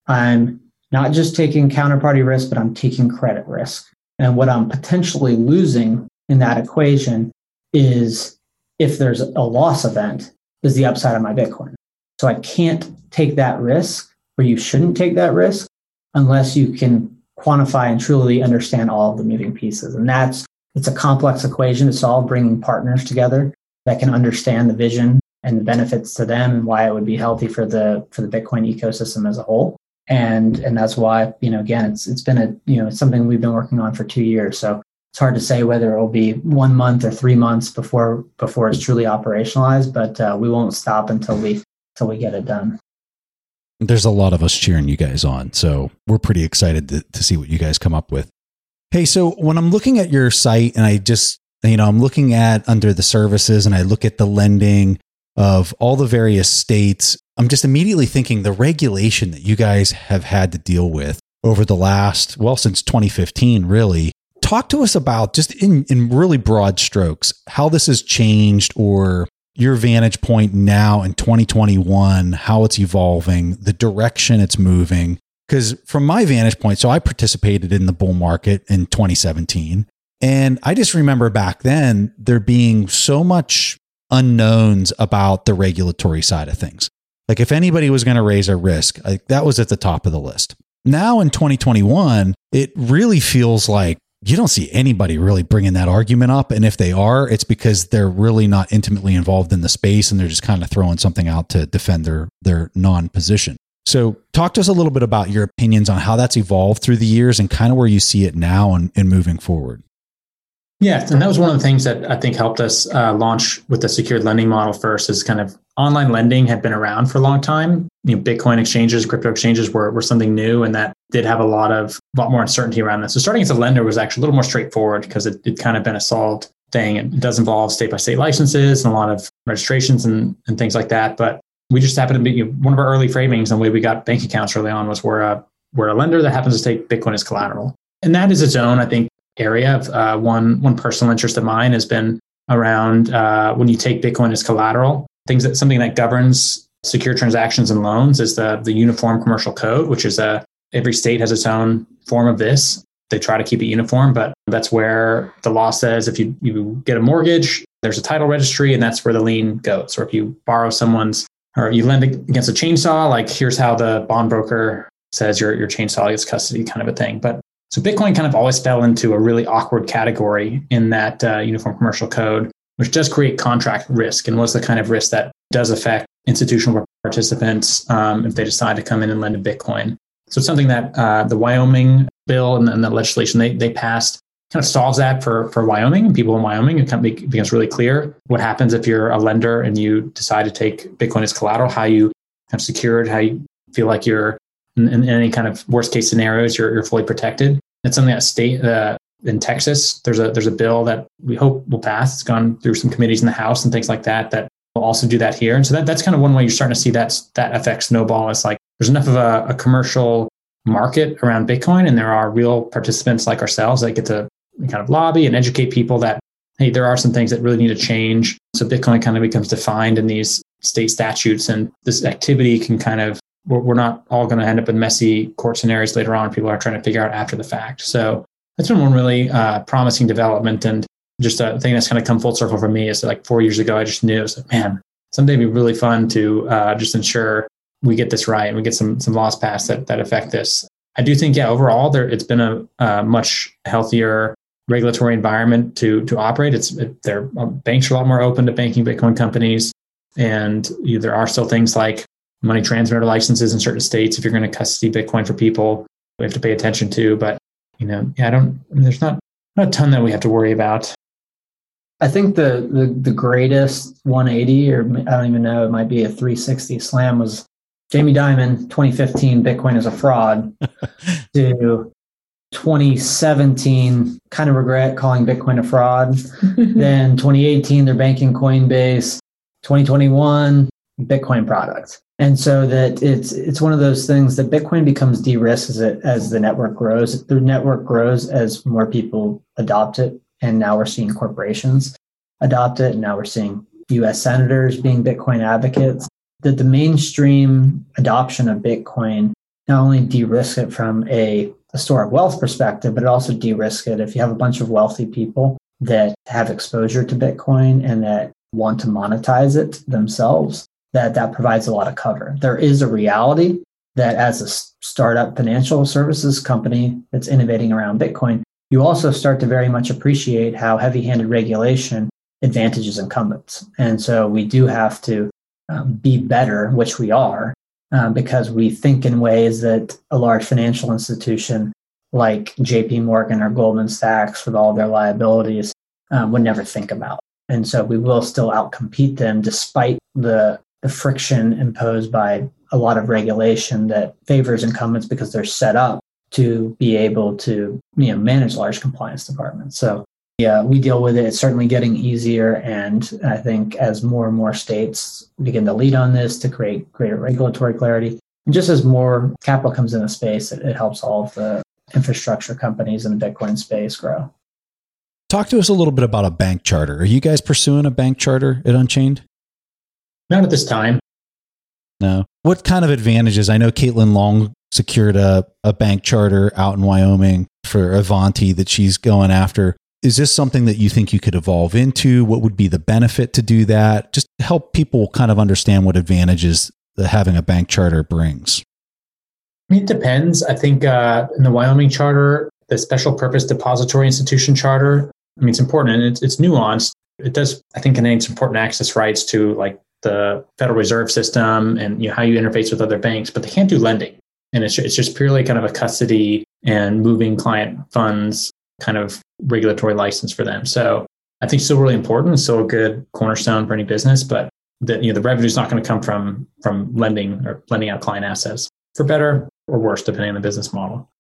Speaker 4: I'm not just taking counterparty risk, but I'm taking credit risk. And what I'm potentially losing in that equation is, if there's a loss event, is the upside of my Bitcoin. So I can't take that risk, or you shouldn't take that risk, unless you can quantify and truly understand all of the moving pieces. And that's, it's a complex equation to solve, bringing partners together that can understand the vision and the benefits to them and why it would be healthy for the for the Bitcoin ecosystem as a whole. And and that's why, you know, again, it's it's been a, you know, it's something we've been working on for two years. So it's hard to say whether it will be one month or three months before before it's truly operationalized, but uh, we won't stop until we until we get it done.
Speaker 2: There's a lot of us cheering you guys on, so we're pretty excited to, to see what you guys come up with. Hey, so when I'm looking at your site and I just, you know, I'm looking at under the services and I look at the lending of all the various states, I'm just immediately thinking the regulation that you guys have had to deal with over the last, well, since twenty fifteen, really. Talk to us about, just in, in really broad strokes, how this has changed, or your vantage point now in twenty twenty-one, how it's evolving, the direction it's moving. Because from my vantage point, so I participated in the bull market in twenty seventeen. And I just remember back then there being so much unknowns about the regulatory side of things. Like if anybody was going to raise a risk, like that was at the top of the list. Now in twenty twenty-one, it really feels like you don't see anybody really bringing that argument up. And if they are, it's because they're really not intimately involved in the space and they're just kind of throwing something out to defend their, their non-position. So talk to us a little bit about your opinions on how that's evolved through the years and kind of where you see it now and, and moving forward.
Speaker 3: Yeah, and that was one of the things that I think helped us uh, launch with the secured lending model first, is kind of online lending had been around for a long time. You know, Bitcoin exchanges, crypto exchanges were, were something new, and that did have a lot of a lot more uncertainty around that. So starting as a lender was actually a little more straightforward because it had kind of been a solved thing. It does involve state-by-state licenses and a lot of registrations and, and things like that. But we just happened to be, you know, one of our early framings and the way we got bank accounts early on was we're a, we're a lender that happens to take Bitcoin as collateral. And that is its own, I think, area of uh, one one personal interest of mine has been around uh, when you take Bitcoin as collateral, things that something that governs secure transactions and loans is the the Uniform Commercial Code, which is a every state has its own form of this. They try to keep it uniform, but that's where the law says if you, you get a mortgage, there's a title registry, and that's where the lien goes. Or if you borrow someone's, or you lend against a chainsaw, like here's how the bond broker says your your chainsaw gets custody, kind of a thing. But so Bitcoin kind of always fell into a really awkward category in that uh, Uniform Commercial Code, which does create contract risk and was the kind of risk that does affect institutional participants um, if they decide to come in and lend a Bitcoin. So it's something that uh, the Wyoming bill and, and the legislation they they passed kind of solves that for, for Wyoming and people in Wyoming. It kind of becomes really clear what happens if you're a lender and you decide to take Bitcoin as collateral, how you have secured, how you feel like you're in, in any kind of worst case scenarios, you're, you're fully protected. It's something that state uh, in Texas, there's a there's a bill that we hope will pass. It's gone through some committees in the House and things like that that will also do that here. And so that, that's kind of one way you're starting to see that that effect snowball. It's like there's enough of a, a commercial market around Bitcoin, and there are real participants like ourselves that get to kind of lobby and educate people that, hey, there are some things that really need to change. So Bitcoin kind of becomes defined in these state statutes, and this activity can kind of, we're not all going to end up in messy court scenarios later on. People are trying to figure out after the fact. So that's been one really uh, promising development. And just a thing that's kind of come full circle for me is like four years ago, I just knew, it was like, man, someday it'd be really fun to uh, just ensure we get this right and we get some some laws passed that that affect this. I do think, yeah, overall, there it's been a, a much healthier regulatory environment to to operate. It's it, there banks are a lot more open to banking Bitcoin companies, and you know, there are still things like money transmitter licenses in certain states. If you're going to custody Bitcoin for people, we have to pay attention to. But you know, yeah, I don't. I mean, there's not not a ton that we have to worry about.
Speaker 4: I think the the the greatest one eighty, or I don't even know, it might be a three sixty slam, was Jamie Dimon, twenty fifteen, Bitcoin is a fraud, to twenty seventeen, kind of regret calling Bitcoin a fraud. Then twenty eighteen, they're banking Coinbase. twenty twenty-one, Bitcoin product. And so that it's it's one of those things that Bitcoin becomes de-risked as it as the network grows. The network grows as more people adopt it And now we're seeing corporations adopt it. And now we're seeing U S senators being Bitcoin advocates. That the mainstream adoption of Bitcoin not only de-risks it from a, a store of wealth perspective, but it also de-risks it if you have a bunch of wealthy people that have exposure to Bitcoin and that want to monetize it themselves, that that provides a lot of cover. There is a reality that as a startup financial services company that's innovating around Bitcoin, you also start to very much appreciate how heavy-handed regulation advantages incumbents. And so we do have to um, be better, which we are, um, because we think in ways that a large financial institution like J P Morgan or Goldman Sachs with all their liabilities um, would never think about. And so we will still outcompete them despite the, the friction imposed by a lot of regulation that favors incumbents because they're set up to be able to, you know, manage large compliance departments. So yeah, we deal with it. It's certainly getting easier. And I think as more and more states begin to lead on this to create greater regulatory clarity, and just as more capital comes into space, it, it helps all of the infrastructure companies in the Bitcoin space grow.
Speaker 2: Talk to us a little bit about a bank charter. Are you guys pursuing a bank charter at Unchained?
Speaker 3: Not at this time.
Speaker 2: No. What kind of advantages? I know Caitlin Long secured a, a bank charter out in Wyoming for Avanti that she's going after. Is this something that you think you could evolve into? What would be the benefit to do that? Just help people kind of understand what advantages that having a bank charter brings.
Speaker 3: I mean, it depends. I think uh, in the Wyoming charter, the special purpose depository institution charter, I mean, it's important and it's, it's nuanced. It does, I think, contain some important access rights to like the Federal Reserve System and you know, how you interface with other banks, but they can't do lending. And it's, it's just purely kind of a custody and moving client funds kind of regulatory license for them. So I think it's still really important. It's still a good cornerstone for any business, but the, you know, the revenue is not going to come from, from lending or lending out client assets, for better or worse, depending on the business model.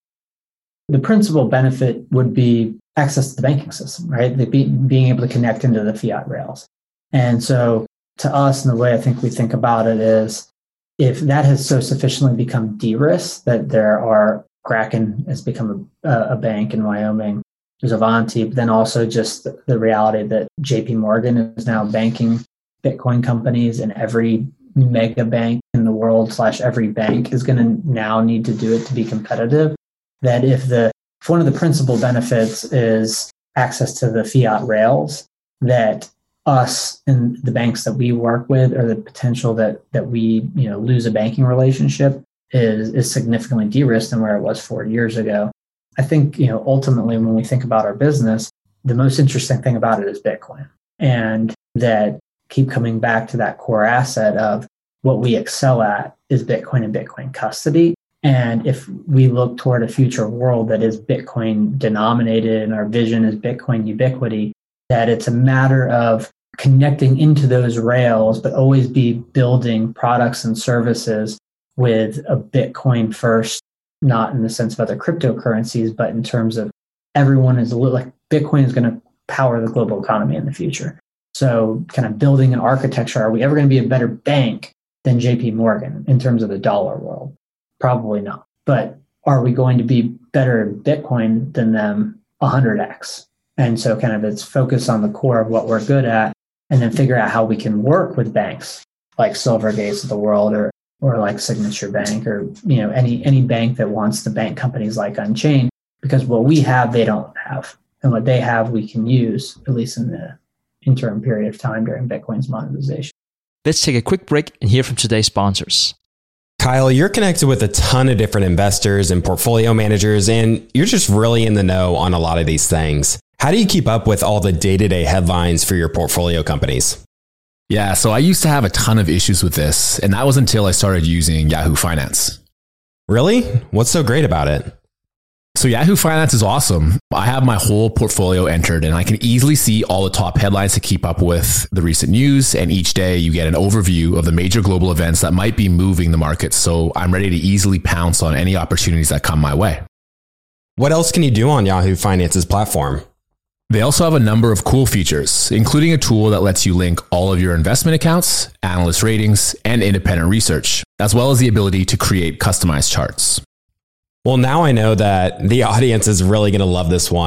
Speaker 4: The principal benefit would be access to the banking system, right? The be, being able to connect into the fiat rails. And so to us, and the way I think we think about it is, if that has so sufficiently become de-risked that there are, Kraken has become a, a bank in Wyoming, there's Avanti, but then also just the, the reality that J P Morgan is now banking Bitcoin companies, and every mega bank in the world slash every bank is going to now need to do it to be competitive. That if the if one of the principal benefits is access to the fiat rails, that us and the banks that we work with, or the potential that that we you know lose a banking relationship is is significantly de-risked than where it was four years ago. I think you know ultimately when we think about our business, the most interesting thing about it is Bitcoin, and that keep coming back to that core asset of what we excel at is Bitcoin and Bitcoin custody. And if we look toward a future world that is Bitcoin denominated and our vision is Bitcoin ubiquity, that it's a matter of connecting into those rails, but always be building products and services with a Bitcoin first, not in the sense of other cryptocurrencies, but in terms of everyone is a little like Bitcoin is going to power the global economy in the future. So kind of building an architecture, are we ever going to be a better bank than J P Morgan in terms of the dollar world? Probably not. But are we going to be better in Bitcoin than them one hundred x? And so kind of it's focus on the core of what we're good at, and then figure out how we can work with banks like Silvergates of the world, or or like Signature Bank, or you know any any bank that wants to bank companies like Unchained, because what we have, they don't have. And what they have, we can use, at least in the interim period of time during Bitcoin's monetization.
Speaker 5: Let's take a quick break and hear from today's sponsors.
Speaker 6: Kyle, you're connected with a ton of different investors and portfolio managers, and you're just really in the know on a lot of these things. How do you keep up with all the day-to-day headlines for your portfolio companies?
Speaker 7: Yeah, so I used to have a ton of issues with this, and that was until I started using Yahoo Finance.
Speaker 6: Really? What's so great about it?
Speaker 7: So Yahoo Finance is awesome. I have my whole portfolio entered, and I can easily see all the top headlines to keep up with the recent news. And each day you get an overview of the major global events that might be moving the market. So I'm ready to easily pounce on any opportunities that come my way.
Speaker 6: What else can you do on Yahoo Finance's platform?
Speaker 7: They also have a number of cool features, including a tool that lets you link all of your investment accounts, analyst ratings, and independent research, as well as the ability to create customized charts.
Speaker 6: Well, now I know that the audience is really going to love this one.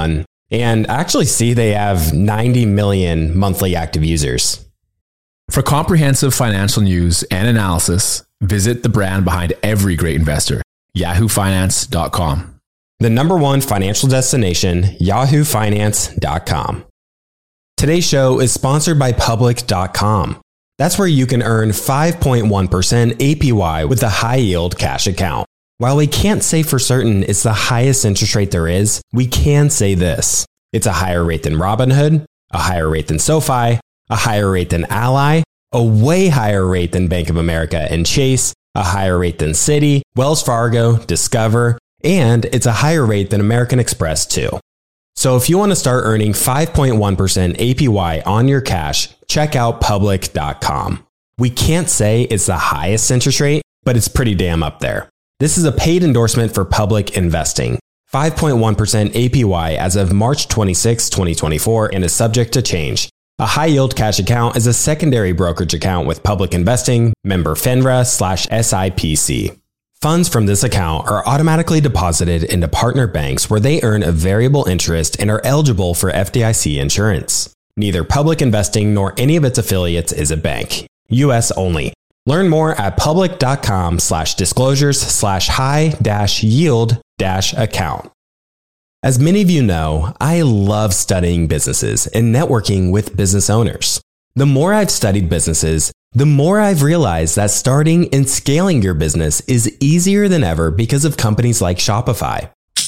Speaker 6: And I actually see they have ninety million monthly active users.
Speaker 7: For comprehensive financial news and analysis, visit the brand behind every great investor, yahoo finance dot com.
Speaker 6: The number one financial destination, yahoo finance dot com. Today's show is sponsored by public dot com. That's where you can earn five point one percent A P Y with a high-yield cash account. While we can't say for certain it's the highest interest rate there is, we can say this. It's a higher rate than Robinhood, a higher rate than SoFi, a higher rate than Ally, a way higher rate than Bank of America and Chase, a higher rate than Citi, Wells Fargo, Discover, and it's a higher rate than American Express too. So if you want to start earning five point one percent A P Y on your cash, check out public dot com. We can't say it's the highest interest rate, but it's pretty damn up there. This is a paid endorsement for Public Investing. five point one percent A P Y as of March twenty-sixth, twenty twenty-four, and is subject to change. A high-yield cash account is a secondary brokerage account with Public Investing, member FINRA slash S I P C. Funds from this account are automatically deposited into partner banks where they earn a variable interest and are eligible for F D I C insurance. Neither Public Investing nor any of its affiliates is a bank. U S only. Learn more at public dot com slash disclosures slash high dash yield dash account. As many of you know, I love studying businesses and networking with business owners. The more I've studied businesses, the more I've realized that starting and scaling your business is easier than ever because of companies like Shopify.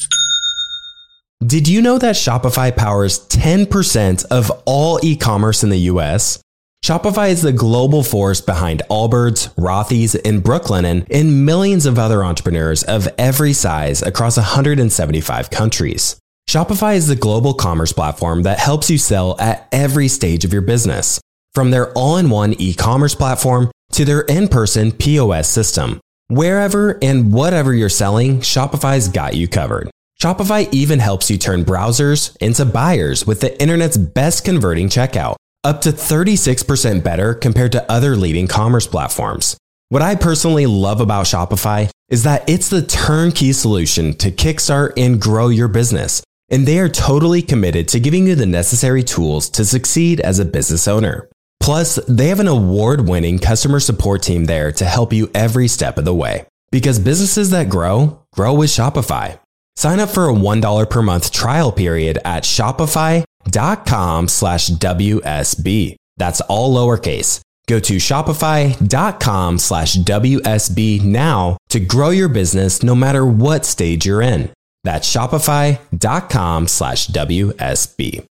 Speaker 6: Did you know that Shopify powers ten percent of all e-commerce in the U S? Shopify is the global force behind Allbirds, Rothy's, and Brooklinen, and millions of other entrepreneurs of every size across one hundred seventy-five countries. Shopify is the global commerce platform that helps you sell at every stage of your business. From their all-in-one e-commerce platform to their in-person P O S system. Wherever and whatever you're selling, Shopify's got you covered. Shopify even helps you turn browsers into buyers with the internet's best converting checkout, up to thirty-six percent better compared to other leading commerce platforms. What I personally love about Shopify is that it's the turnkey solution to kickstart and grow your business, and they are totally committed to giving you the necessary tools to succeed as a business owner. Plus, they have an award-winning customer support team there to help you every step of the way. Because businesses that grow, grow with Shopify. Sign up for a one dollar per month trial period at shopify.com slash WSB. That's all lowercase. Go to shopify.com slash WSB now to grow your business no matter what stage you're in. That's shopify.com slash WSB.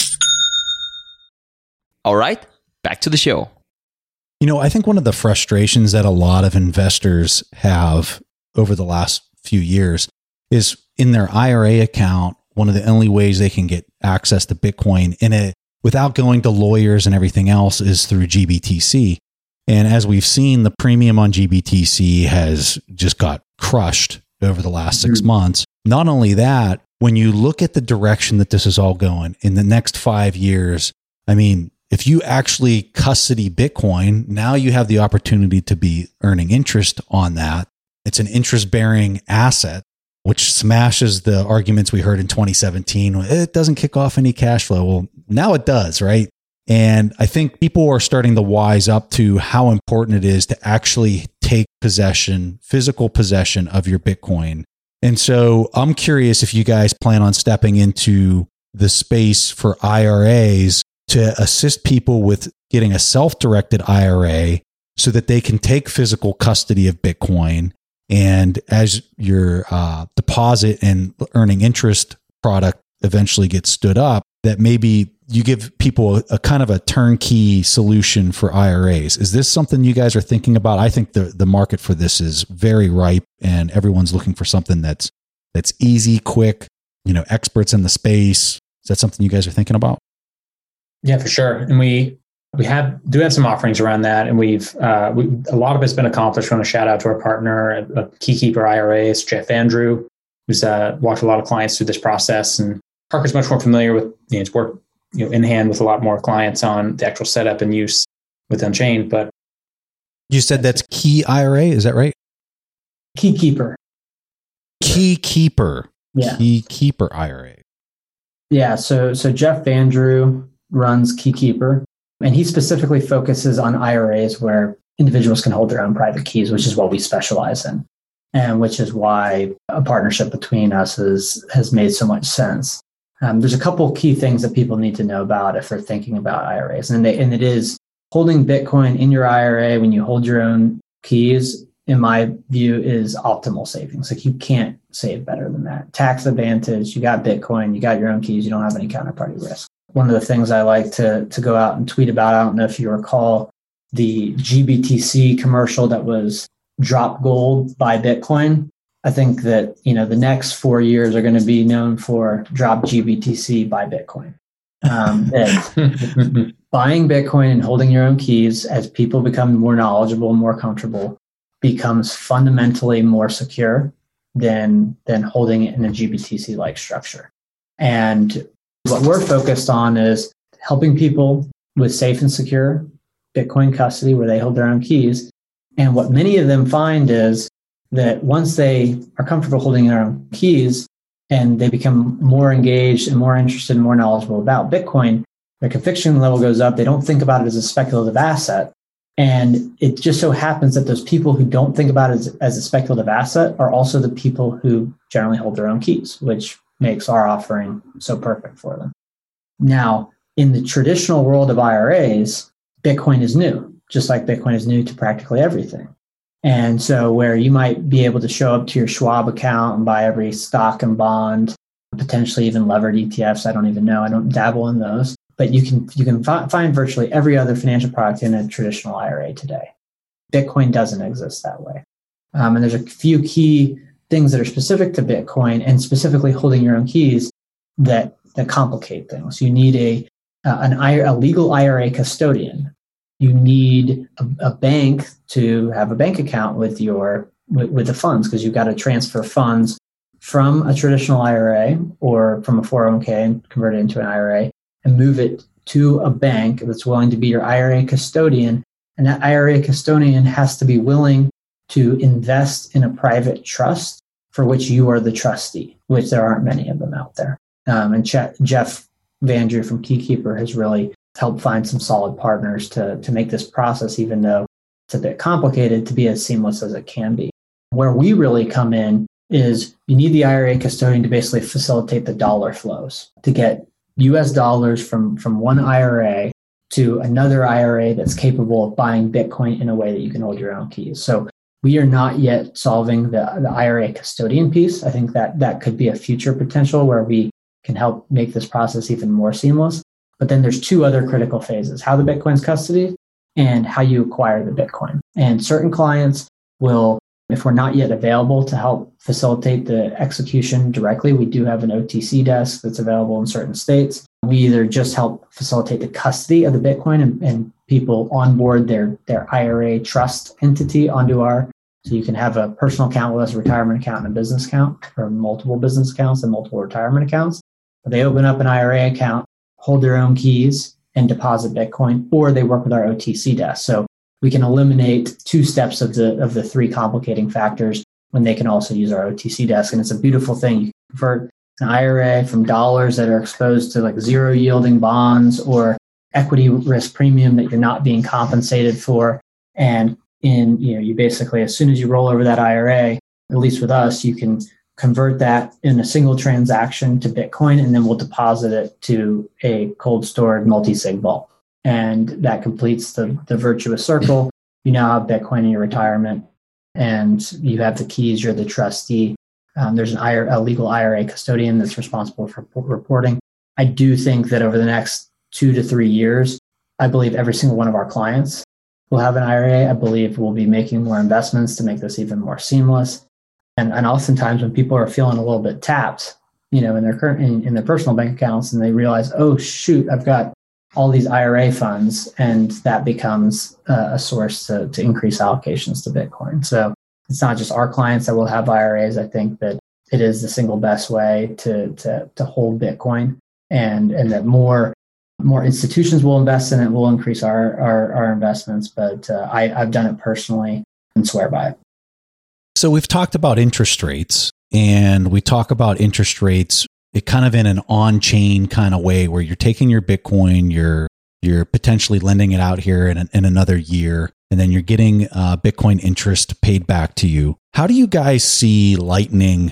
Speaker 5: All right. Back to the show.
Speaker 2: You know, I think one of the frustrations that a lot of investors have over the last few years is in their I R A account, one of the only ways they can get access to Bitcoin in it without going to lawyers and everything else is through G B T C. And as we've seen, the premium on G B T C has just got crushed over the last six mm-hmm. months. Not only that, when you look at the direction that this is all going in the next five years, I mean, if you actually custody Bitcoin, now you have the opportunity to be earning interest on that. It's an interest-bearing asset, which smashes the arguments we heard in twenty seventeen. It doesn't kick off any cash flow. Well, now it does, right? And I think people are starting to wise up to how important it is to actually take possession, physical possession of your Bitcoin. And so I'm curious if you guys plan on stepping into the space for I R As to assist people with getting a self-directed I R A so that they can take physical custody of Bitcoin. And as your uh, deposit and earning interest product eventually gets stood up, that maybe you give people a, a kind of a turnkey solution for I R As. Is this something you guys are thinking about? I think the, the market for this is very ripe and everyone's looking for something that's that's easy, quick, you know, experts in the space. Is that something you guys are thinking about?
Speaker 3: Yeah, for sure. And we we have do have some offerings around that, and we've uh, we, a lot of it's been accomplished. We want to shout out to our partner, a, a Keykeeper I R A, it's Jeff Andrew, who's uh, walked a lot of clients through this process. And Parker's much more familiar with, you know, it's worked you know in hand with a lot more clients on the actual setup and use with Unchained. But
Speaker 2: you said that's Key I R A, is that right?
Speaker 4: Keykeeper.
Speaker 2: Keykeeper.
Speaker 4: Yeah.
Speaker 2: Keykeeper I R A.
Speaker 4: Yeah. So, so Jeff Vandrew runs KeyKeeper, and he specifically focuses on I R As where individuals can hold their own private keys, which is what we specialize in, and which is why a partnership between us is, has made so much sense. Um, there's a couple key things that people need to know about if they're thinking about I R As, and, they, and it is holding Bitcoin in your I R A when you hold your own keys, in my view, is optimal savings. Like, you can't save better than that. Tax advantage, you got Bitcoin, you got your own keys, you don't have any counterparty risk. One of the things I like to, to go out and tweet about, I don't know if you recall the G B T C commercial that was Drop Gold by Bitcoin. I think that, you know, the next four years are going to be known for Drop G B T C by Bitcoin. Um, that buying Bitcoin and holding your own keys, as people become more knowledgeable and more comfortable, becomes fundamentally more secure than than holding it in a G B T C-like structure. And what we're focused on is helping people with safe and secure Bitcoin custody where they hold their own keys. And what many of them find is that once they are comfortable holding their own keys and they become more engaged and more interested and more knowledgeable about Bitcoin, their conviction level goes up. They don't think about it as a speculative asset. And it just so happens that those people who don't think about it as, as a speculative asset are also the people who generally hold their own keys, which makes our offering so perfect for them. Now, in the traditional world of I R As, Bitcoin is new, just like Bitcoin is new to practically everything. And so where you might be able to show up to your Schwab account and buy every stock and bond, potentially even levered E T Fs, I don't even know, I don't dabble in those. But you can you can fi- find virtually every other financial product in a traditional I R A today. Bitcoin doesn't exist that way. Um, and there's a few key things that are specific to Bitcoin and specifically holding your own keys that that complicate things. You need a uh, an I- a legal I R A custodian. You need a, a bank to have a bank account with your with, with the funds, because you've got to transfer funds from a traditional I R A or from a four oh one k and convert it into an I R A and move it to a bank that's willing to be your I R A custodian. And that I R A custodian has to be willing to invest in a private trust for which you are the trustee, which there aren't many of them out there. Um, and Ch- Jeff Vandrew from KeyKeeper has really helped find some solid partners to, to make this process, even though it's a bit complicated, to be as seamless as it can be. Where we really come in is you need the I R A custodian to basically facilitate the dollar flows, to get U S dollars from, from one I R A to another I R A that's capable of buying Bitcoin in a way that you can hold your own keys. So we are not yet solving the, the I R A custodian piece. I think that that could be a future potential where we can help make this process even more seamless. But then there's two other critical phases: how the Bitcoin's custodied and how you acquire the Bitcoin. And certain clients will, if we're not yet available to help facilitate the execution directly, we do have an O T C desk that's available in certain states. We either just help facilitate the custody of the Bitcoin and, and people onboard their, their I R A trust entity onto our, so you can have a personal account with us, a retirement account, and a business account, or multiple business accounts and multiple retirement accounts. But they open up an I R A account, hold their own keys, and deposit Bitcoin, or they work with our O T C desk. So we can eliminate two steps of the of the three complicating factors when they can also use our O T C desk. And it's a beautiful thing. You can convert an I R A from dollars that are exposed to like zero yielding bonds or equity risk premium that you're not being compensated for. And in, you know, you basically, as soon as you roll over that I R A, at least with us, you can convert that in a single transaction to Bitcoin, and then we'll deposit it to a cold stored multi-sig vault. And that completes the, the virtuous circle. You now have Bitcoin in your retirement, and you have the keys, you're the trustee. Um, there's an I R A, a legal I R A custodian that's responsible for reporting. I do think that over the next two to three years, I believe every single one of our clients will have an I R A. I believe we'll be making more investments to make this even more seamless. And, and oftentimes when people are feeling a little bit tapped, you know, in their current, in, in their personal bank accounts, and they realize, oh, shoot, I've got all these I R A funds, and that becomes uh, a source to, to increase allocations to Bitcoin. So it's not just our clients that will have I R As. I think that it is the single best way to to, to hold Bitcoin, and and that more more institutions will invest in it, will increase our our, our investments. But uh, I, I've done it personally and swear by it.
Speaker 2: So we've talked about interest rates, and we talk about interest rates it kind of in an on-chain kind of way where you're taking your Bitcoin, you're you're potentially lending it out here in, in another year, and then you're getting uh, Bitcoin interest paid back to you. How do you guys see Lightning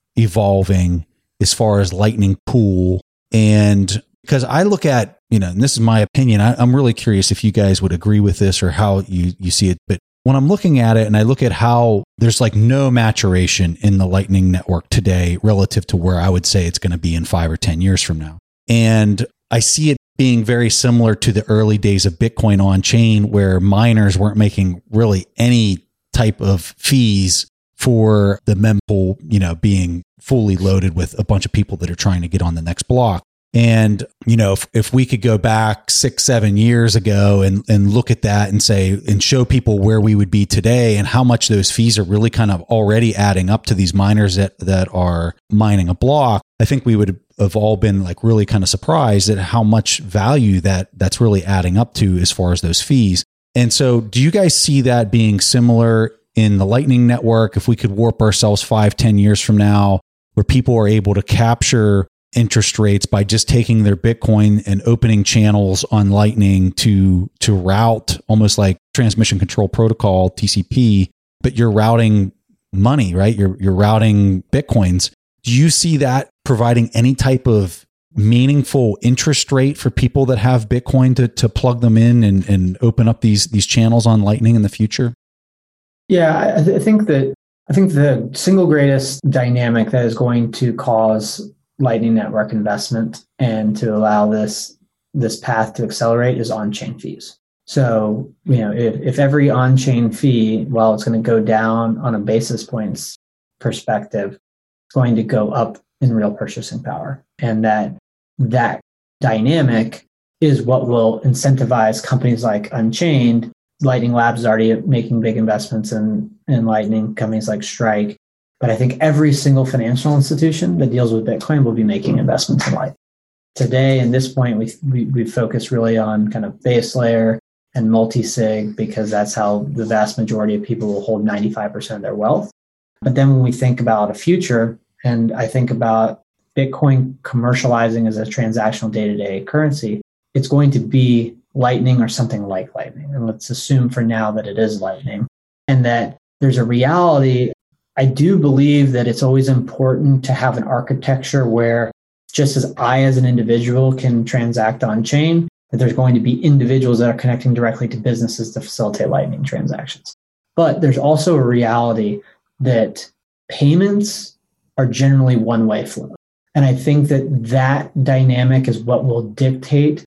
Speaker 2: evolving as far as Lightning Pool? And because I look at, you know, and this is my opinion, I, I'm really curious if you guys would agree with this or how you, you see it. But when I'm looking at it and I look at how there's like no maturation in the Lightning Network today relative to where I would say it's going to be in five or ten years from now. And I see it being very similar to the early days of Bitcoin on chain, where miners weren't making really any type of fees for the mempool, you know, being fully loaded with a bunch of people that are trying to get on the next block. And, you know, if, if we could go back six, seven years ago and, and look at that and say, and show people where we would be today and how much those fees are really kind of already adding up to these miners that, that are mining a block, I think we would have all been like really kind of surprised at how much value that that's really adding up to as far as those fees. And so do you guys see that being similar in the Lightning Network? If we could warp ourselves five, ten years from now, where people are able to capture interest rates by just taking their Bitcoin and opening channels on Lightning to to route, almost like transmission control protocol, T C P, but you're routing money, right? You're you're routing Bitcoins. Do you see that providing any type of meaningful interest rate for people that have Bitcoin to to plug them in and, and open up these these channels on Lightning in the future?
Speaker 4: Yeah, I, th- I think that I think the single greatest dynamic that is going to cause Lightning Network investment and to allow this this path to accelerate is on-chain fees. So, you know, if, if every on-chain fee, well, it's going to go down on a basis points perspective, it's going to go up in real purchasing power. And that that dynamic is what will incentivize companies like Unchained. Lightning Labs is already making big investments in, in Lightning, companies like Strike. But I think every single financial institution that deals with Bitcoin will be making investments in Lightning. Today, in this point, we, we we focus really on kind of base layer and multi-sig because that's how the vast majority of people will hold ninety-five percent of their wealth. But then when we think about a future, and I think about Bitcoin commercializing as a transactional day-to-day currency, it's going to be Lightning or something like Lightning. And let's assume for now that it is Lightning and that there's a reality. I do believe that it's always important to have an architecture where just as I as an individual can transact on chain, that there's going to be individuals that are connecting directly to businesses to facilitate Lightning transactions. But there's also a reality that payments are generally one-way flow. And I think that that dynamic is what will dictate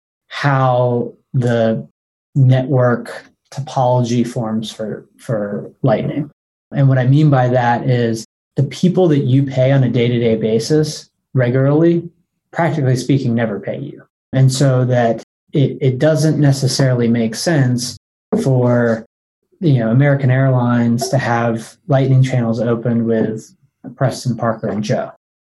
Speaker 4: how the network topology forms for, for Lightning. And what I mean by that is the people that you pay on a day-to-day basis regularly, practically speaking, never pay you. And so that it, it doesn't necessarily make sense for, you know, American Airlines to have Lightning channels open with Preston, Parker, and Joe.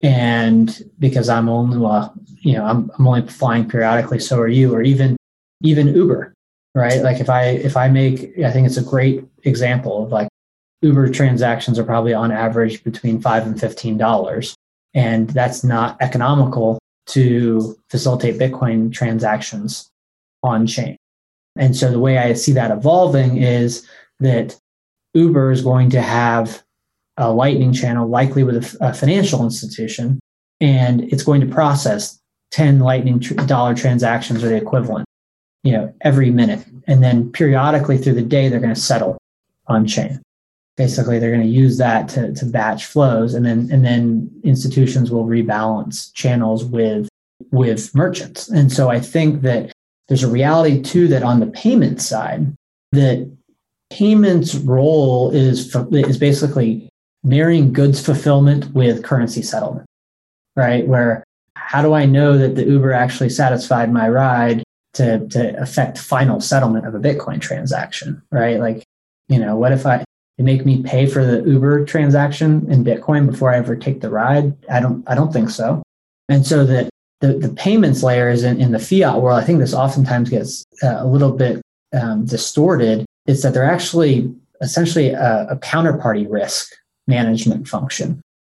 Speaker 4: And because I'm only, well, you know, I'm, I'm only flying periodically, so are you, or even even Uber, right? Like if I if I make, I think it's a great example of like, Uber transactions are probably on average between five and fifteen dollars. And that's not economical to facilitate Bitcoin transactions on chain. And so the way I see that evolving is that Uber is going to have a Lightning channel, likely with a, a financial institution, and it's going to process ten Lightning tr- dollar transactions or the equivalent, you know, every minute. And then periodically through the day, they're going to settle on chain. Basically, they're going to use that to, to batch flows, and then and then institutions will rebalance channels with with merchants. And so I think that there's a reality too that on the payment side, that payments role is is basically marrying goods fulfillment with currency settlement, right? Where how do I know that the Uber actually satisfied my ride to to affect final settlement of a Bitcoin transaction, right? Like, you know, what if I They make me pay for the Uber transaction in Bitcoin before I ever take the ride? I don't I don't think so. And so that the, the payments layer is in, in the fiat world. I think this oftentimes gets uh, a little bit um, distorted. It's that they're actually essentially a, a counterparty risk management function.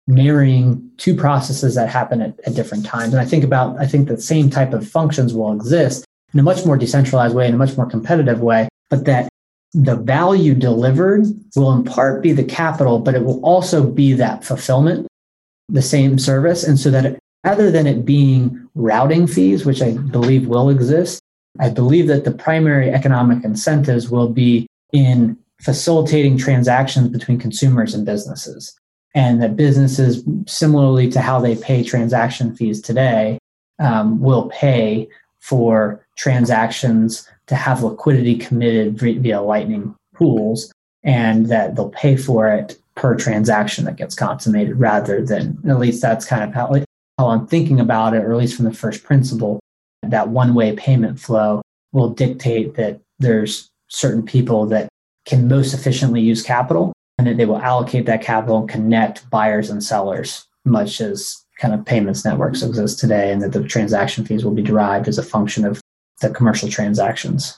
Speaker 4: marrying two processes that happen at, at different times. And I think about, I think the same type of functions will exist in a much more decentralized way, in a much more competitive way, but that the value delivered will in part be the capital, but it will also be that fulfillment, the same service. And so that it, rather than it being routing fees, which I believe will exist, I believe that the primary economic incentives will be in facilitating transactions between consumers and businesses. And that businesses, similarly to how they pay transaction fees today, um, will pay for transactions to have liquidity committed via Lightning pools, and that they'll pay for it per transaction that gets consummated, rather than, at least that's kind of how, how I'm thinking about it, or at least from the first principle, that one-way payment flow will dictate that there's certain people that can most efficiently use capital, and that they will allocate that capital and connect buyers and sellers, much as kind of payments networks exist today, and that the transaction fees will be derived as a function of the commercial transactions.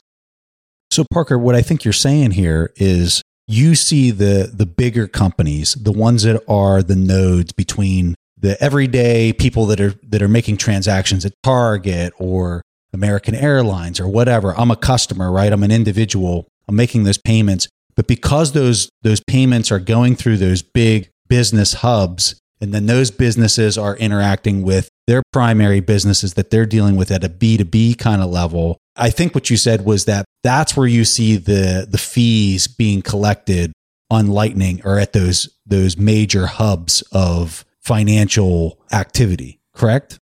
Speaker 2: So Parker, what I think you're saying here is you see the the bigger companies, the ones that are the nodes between the everyday people that are that are making transactions at Target or American Airlines or whatever. I'm a customer, right? I'm an individual. I'm making those payments. But because those those payments are going through those big business hubs, and then those businesses are interacting with their primary businesses that they're dealing with at a B two B kind of level, I think what you said was that that's where you see the the fees being collected on Lightning, or at those those major hubs of financial activity, correct?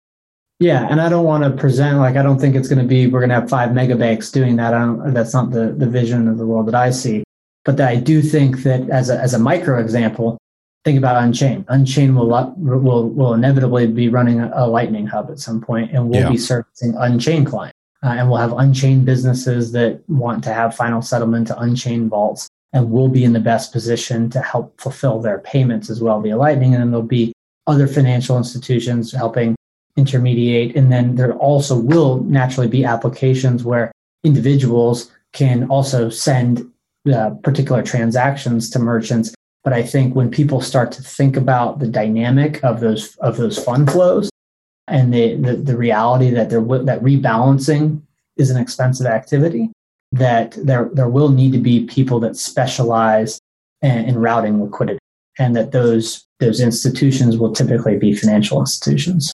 Speaker 4: Yeah, and I don't want to present like I don't think it's going to be we're going to have five megabanks doing that. I don't, that's not the, the vision of the world that I see. But I do think that as a as a micro example, think about Unchained. Unchained will will will inevitably be running a, a Lightning hub at some point, and we'll yeah. be servicing Unchained clients, uh, and we'll have Unchained businesses that want to have final settlement to Unchained vaults, and we'll be in the best position to help fulfill their payments as well via Lightning. And then there'll be other financial institutions helping intermediate. And then there also will naturally be applications where individuals can also send uh, particular transactions to merchants. But I think when people start to think about the dynamic of those of those fund flows and the the, the reality that there that rebalancing is an expensive activity, that there there will need to be people that specialize in, in routing liquidity, and that those those institutions will typically be financial institutions.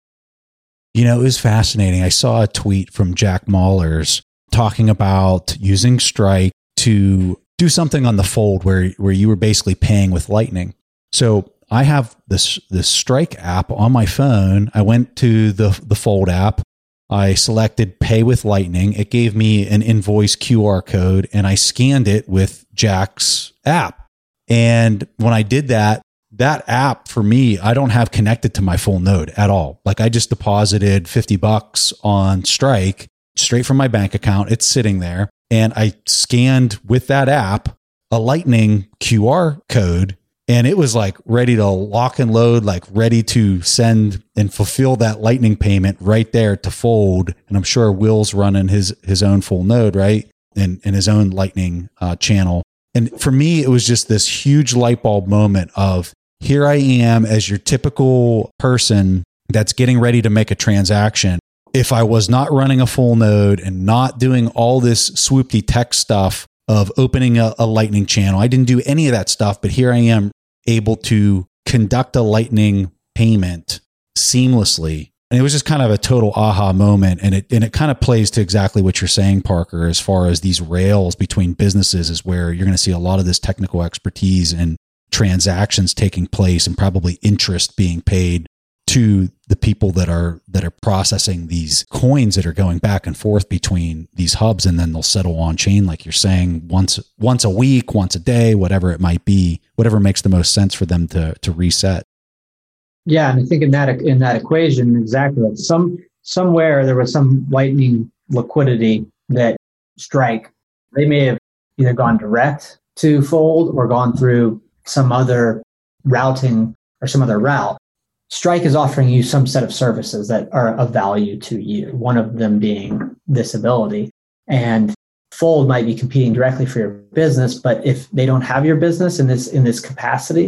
Speaker 2: You know, it was fascinating. I saw a tweet from Jack Mallers talking about using Strike to do something on the Fold where, where you were basically paying with Lightning. So I have this, this Strike app on my phone. I went to the, the Fold app. I selected Pay with Lightning. It gave me an invoice Q R code, and I scanned it with Jack's app. And when I did that, that app for me, I don't have connected to my full node at all. Like I just deposited fifty bucks on Strike straight from my bank account. It's sitting there. And I scanned with that app a Lightning Q R code, and it was like ready to lock and load, like ready to send and fulfill that Lightning payment right there to Fold. And I'm sure Will's running his, his own full node, right? And, and his own Lightning uh, channel. And for me, it was just this huge light bulb moment of, here I am as your typical person that's getting ready to make a transaction. If I was not running a full node and not doing all this swoopty tech stuff of opening a, a Lightning channel, I didn't do any of that stuff, but here I am able to conduct a Lightning payment seamlessly. And it was just kind of a total aha moment. And it, and it kind of plays to exactly what you're saying, Parker, as far as these rails between businesses is where you're going to see a lot of this technical expertise and transactions taking place, and probably interest being paid to the people that are that are processing these coins that are going back and forth between these hubs, and then they'll settle on chain, like you're saying, once once a week, once a day, whatever it might be, whatever makes the most sense for them to to reset.
Speaker 4: Yeah, and I think in that in that equation, exactly, like some somewhere there was some Lightning liquidity that Strike, they may have either gone direct to Fold or gone through some other routing or some other route. Strike is offering you some set of services that are of value to you, one of them being this ability. And Fold might be competing directly for your business, but if they don't have your business in this in this capacity,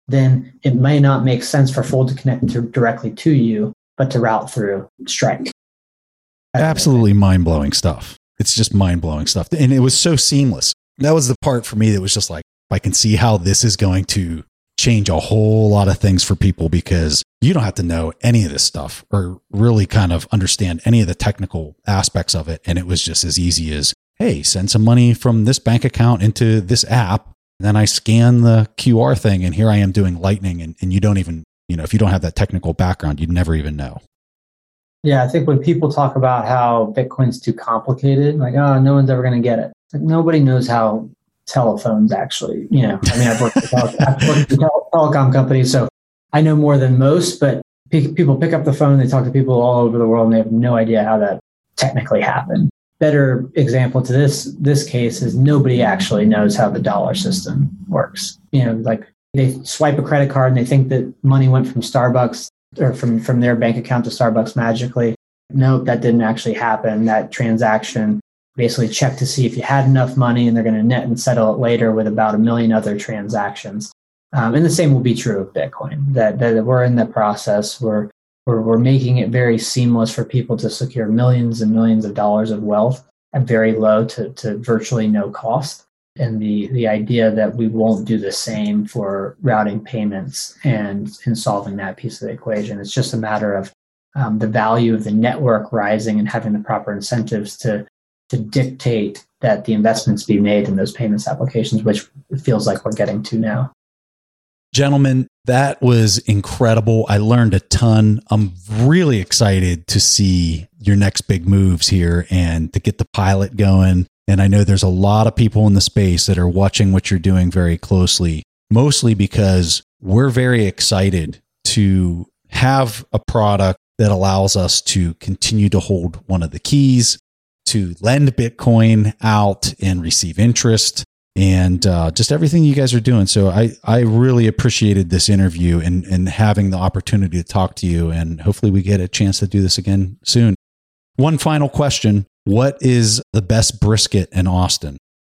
Speaker 4: then it may not make sense for Fold to connect to, directly to you, but to route through Strike.
Speaker 2: Absolutely mind-blowing stuff. It's just mind-blowing stuff. And it was so seamless. That was the part for me that was just like, I can see how this is going to change a whole lot of things for people, because you don't have to know any of this stuff or really kind of understand any of the technical aspects of it. And it was just as easy as, hey, send some money from this bank account into this app. And then I scan the Q R thing and here I am doing Lightning. And, and you don't even, you know, if you don't have that technical background, you'd never even know.
Speaker 4: Yeah, I think when people talk about how Bitcoin's too complicated, like, oh, no one's ever going to get it. Like, nobody knows how telephones actually, you know, I mean, I've worked with, tele- I've worked with tele- telecom companies, so I know more than most, but p- people pick up the phone, they talk to people all over the world, and they have no idea how that technically happened. Better example to this this case is nobody actually knows how the dollar system works. You know, like they swipe a credit card and they think that money went from Starbucks or from, from their bank account to Starbucks magically. Nope, that didn't actually happen. That transaction basically checked to see if you had enough money, and they're going to net and settle it later with about a million other transactions. Um, and the same will be true of Bitcoin, that, that we're in the process. We're, we're, we're making it very seamless for people to secure millions and millions of dollars of wealth at very low to, to virtually no cost. And the, the idea that we won't do the same for routing payments and, and solving that piece of the equation. It's just a matter of um, the value of the network rising and having the proper incentives to, to dictate that the investments be made in those payments applications, which it feels like we're getting to now.
Speaker 2: Gentlemen, that was incredible. I learned a ton. I'm really excited to see your next big moves here and to get the pilot going. And I know there's a lot of people in the space that are watching what you're doing very closely, mostly because we're very excited to have a product that allows us to continue to hold one of the keys, to lend Bitcoin out and receive interest, and uh, just everything you guys are doing. So I, I really appreciated this interview and, and having the opportunity to talk to you. And hopefully we get a chance to do this again soon. One final question. What is the best brisket in Austin?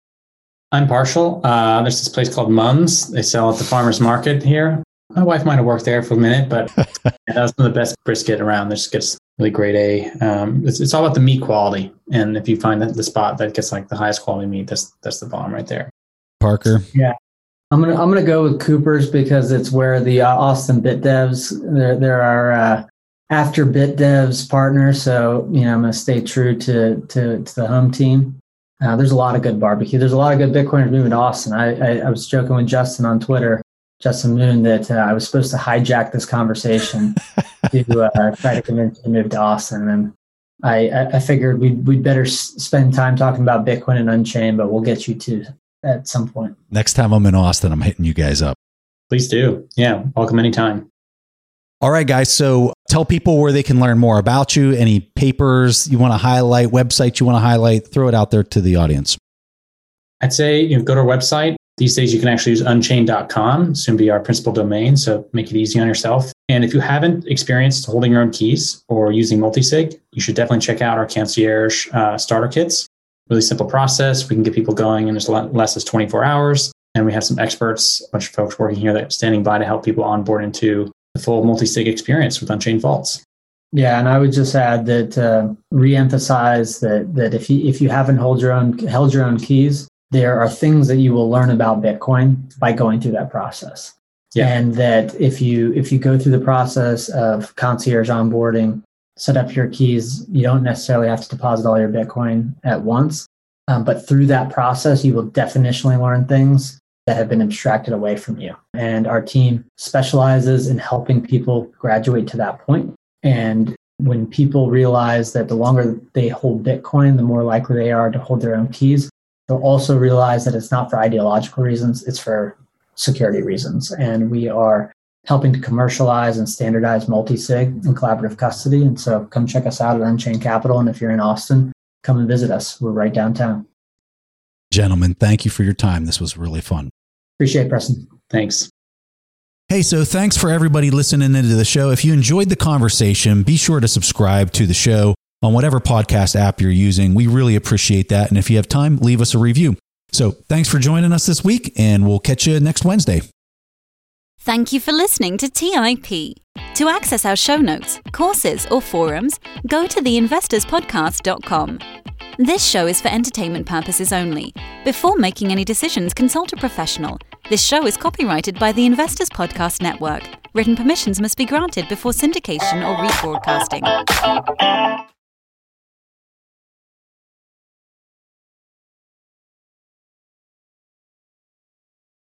Speaker 3: I'm partial. Uh, there's this place called Mum's. They sell at the farmer's market here. My wife might have worked there for a minute, but yeah, that's one of the best brisket around. This gets really grade A. Um, it's, it's all about the meat quality. And if you find that the spot that gets like the highest quality meat, that's that's the bomb right there.
Speaker 2: Parker?
Speaker 4: Yeah. I'm gonna I'm gonna go with Cooper's because it's where the uh, Austin BitDevs, they're, they're our uh, after BitDevs partner. So, you know, I'm gonna stay true to to, to the home team. Uh, there's a lot of good barbecue. There's a lot of good Bitcoiners moving to Austin. I, I, I was joking with Justin on Twitter, Justin Moon, that uh, I was supposed to hijack this conversation to uh, try to convince him to move to Austin. And I, I figured we'd, we'd better s- spend time talking about Bitcoin and Unchained, but we'll get you to at some point.
Speaker 2: Next time I'm in Austin, I'm hitting you guys up.
Speaker 3: Please do. Yeah. Welcome anytime.
Speaker 2: All right, guys. So tell people where they can learn more about you. Any papers you want to highlight, websites you want to highlight, throw it out there to the audience.
Speaker 3: I'd say you know, go to our website. These days you can actually use unchained dot com, soon be our principal domain. So make it easy on yourself. And if you haven't experienced holding your own keys or using multisig, you should definitely check out our concierge uh, starter kits. Really simple process. We can get people going in as less as twenty-four hours. And we have some experts, a bunch of folks working here that are standing by to help people onboard into the full multi-sig experience with Unchained Vaults.
Speaker 4: Yeah, and I would just add that uh, re-emphasize that that if you if you haven't hold your own held your own keys, there are things that you will learn about Bitcoin by going through that process. Yeah. And that if you if you go through the process of concierge onboarding, set up your keys, you don't necessarily have to deposit all your Bitcoin at once. Um, but through that process, you will definitionally learn things that have been abstracted away from you. And our team specializes in helping people graduate to that point. And when people realize that the longer they hold Bitcoin, the more likely they are to hold their own keys, they'll also realize that it's not for ideological reasons, it's for security reasons. And we are helping to commercialize and standardize multi-sig and collaborative custody. And so come check us out at Unchained Capital. And if you're in Austin, come and visit us. We're right downtown.
Speaker 2: Gentlemen, thank you for your time. This was really fun.
Speaker 4: Appreciate it, Preston.
Speaker 3: Thanks.
Speaker 2: Hey, so thanks for everybody listening into the show. If you enjoyed the conversation, be sure to subscribe to the show on whatever podcast app you're using. We really appreciate that. And if you have time, leave us a review. So thanks for joining us this week, and we'll catch you next Wednesday.
Speaker 1: Thank you for listening to T I P. To access our show notes, courses, or forums, go to the investors podcast dot com. This show is for entertainment purposes only. Before making any decisions, consult a professional. This show is copyrighted by the Investors Podcast Network. Written permissions must be granted before syndication or rebroadcasting.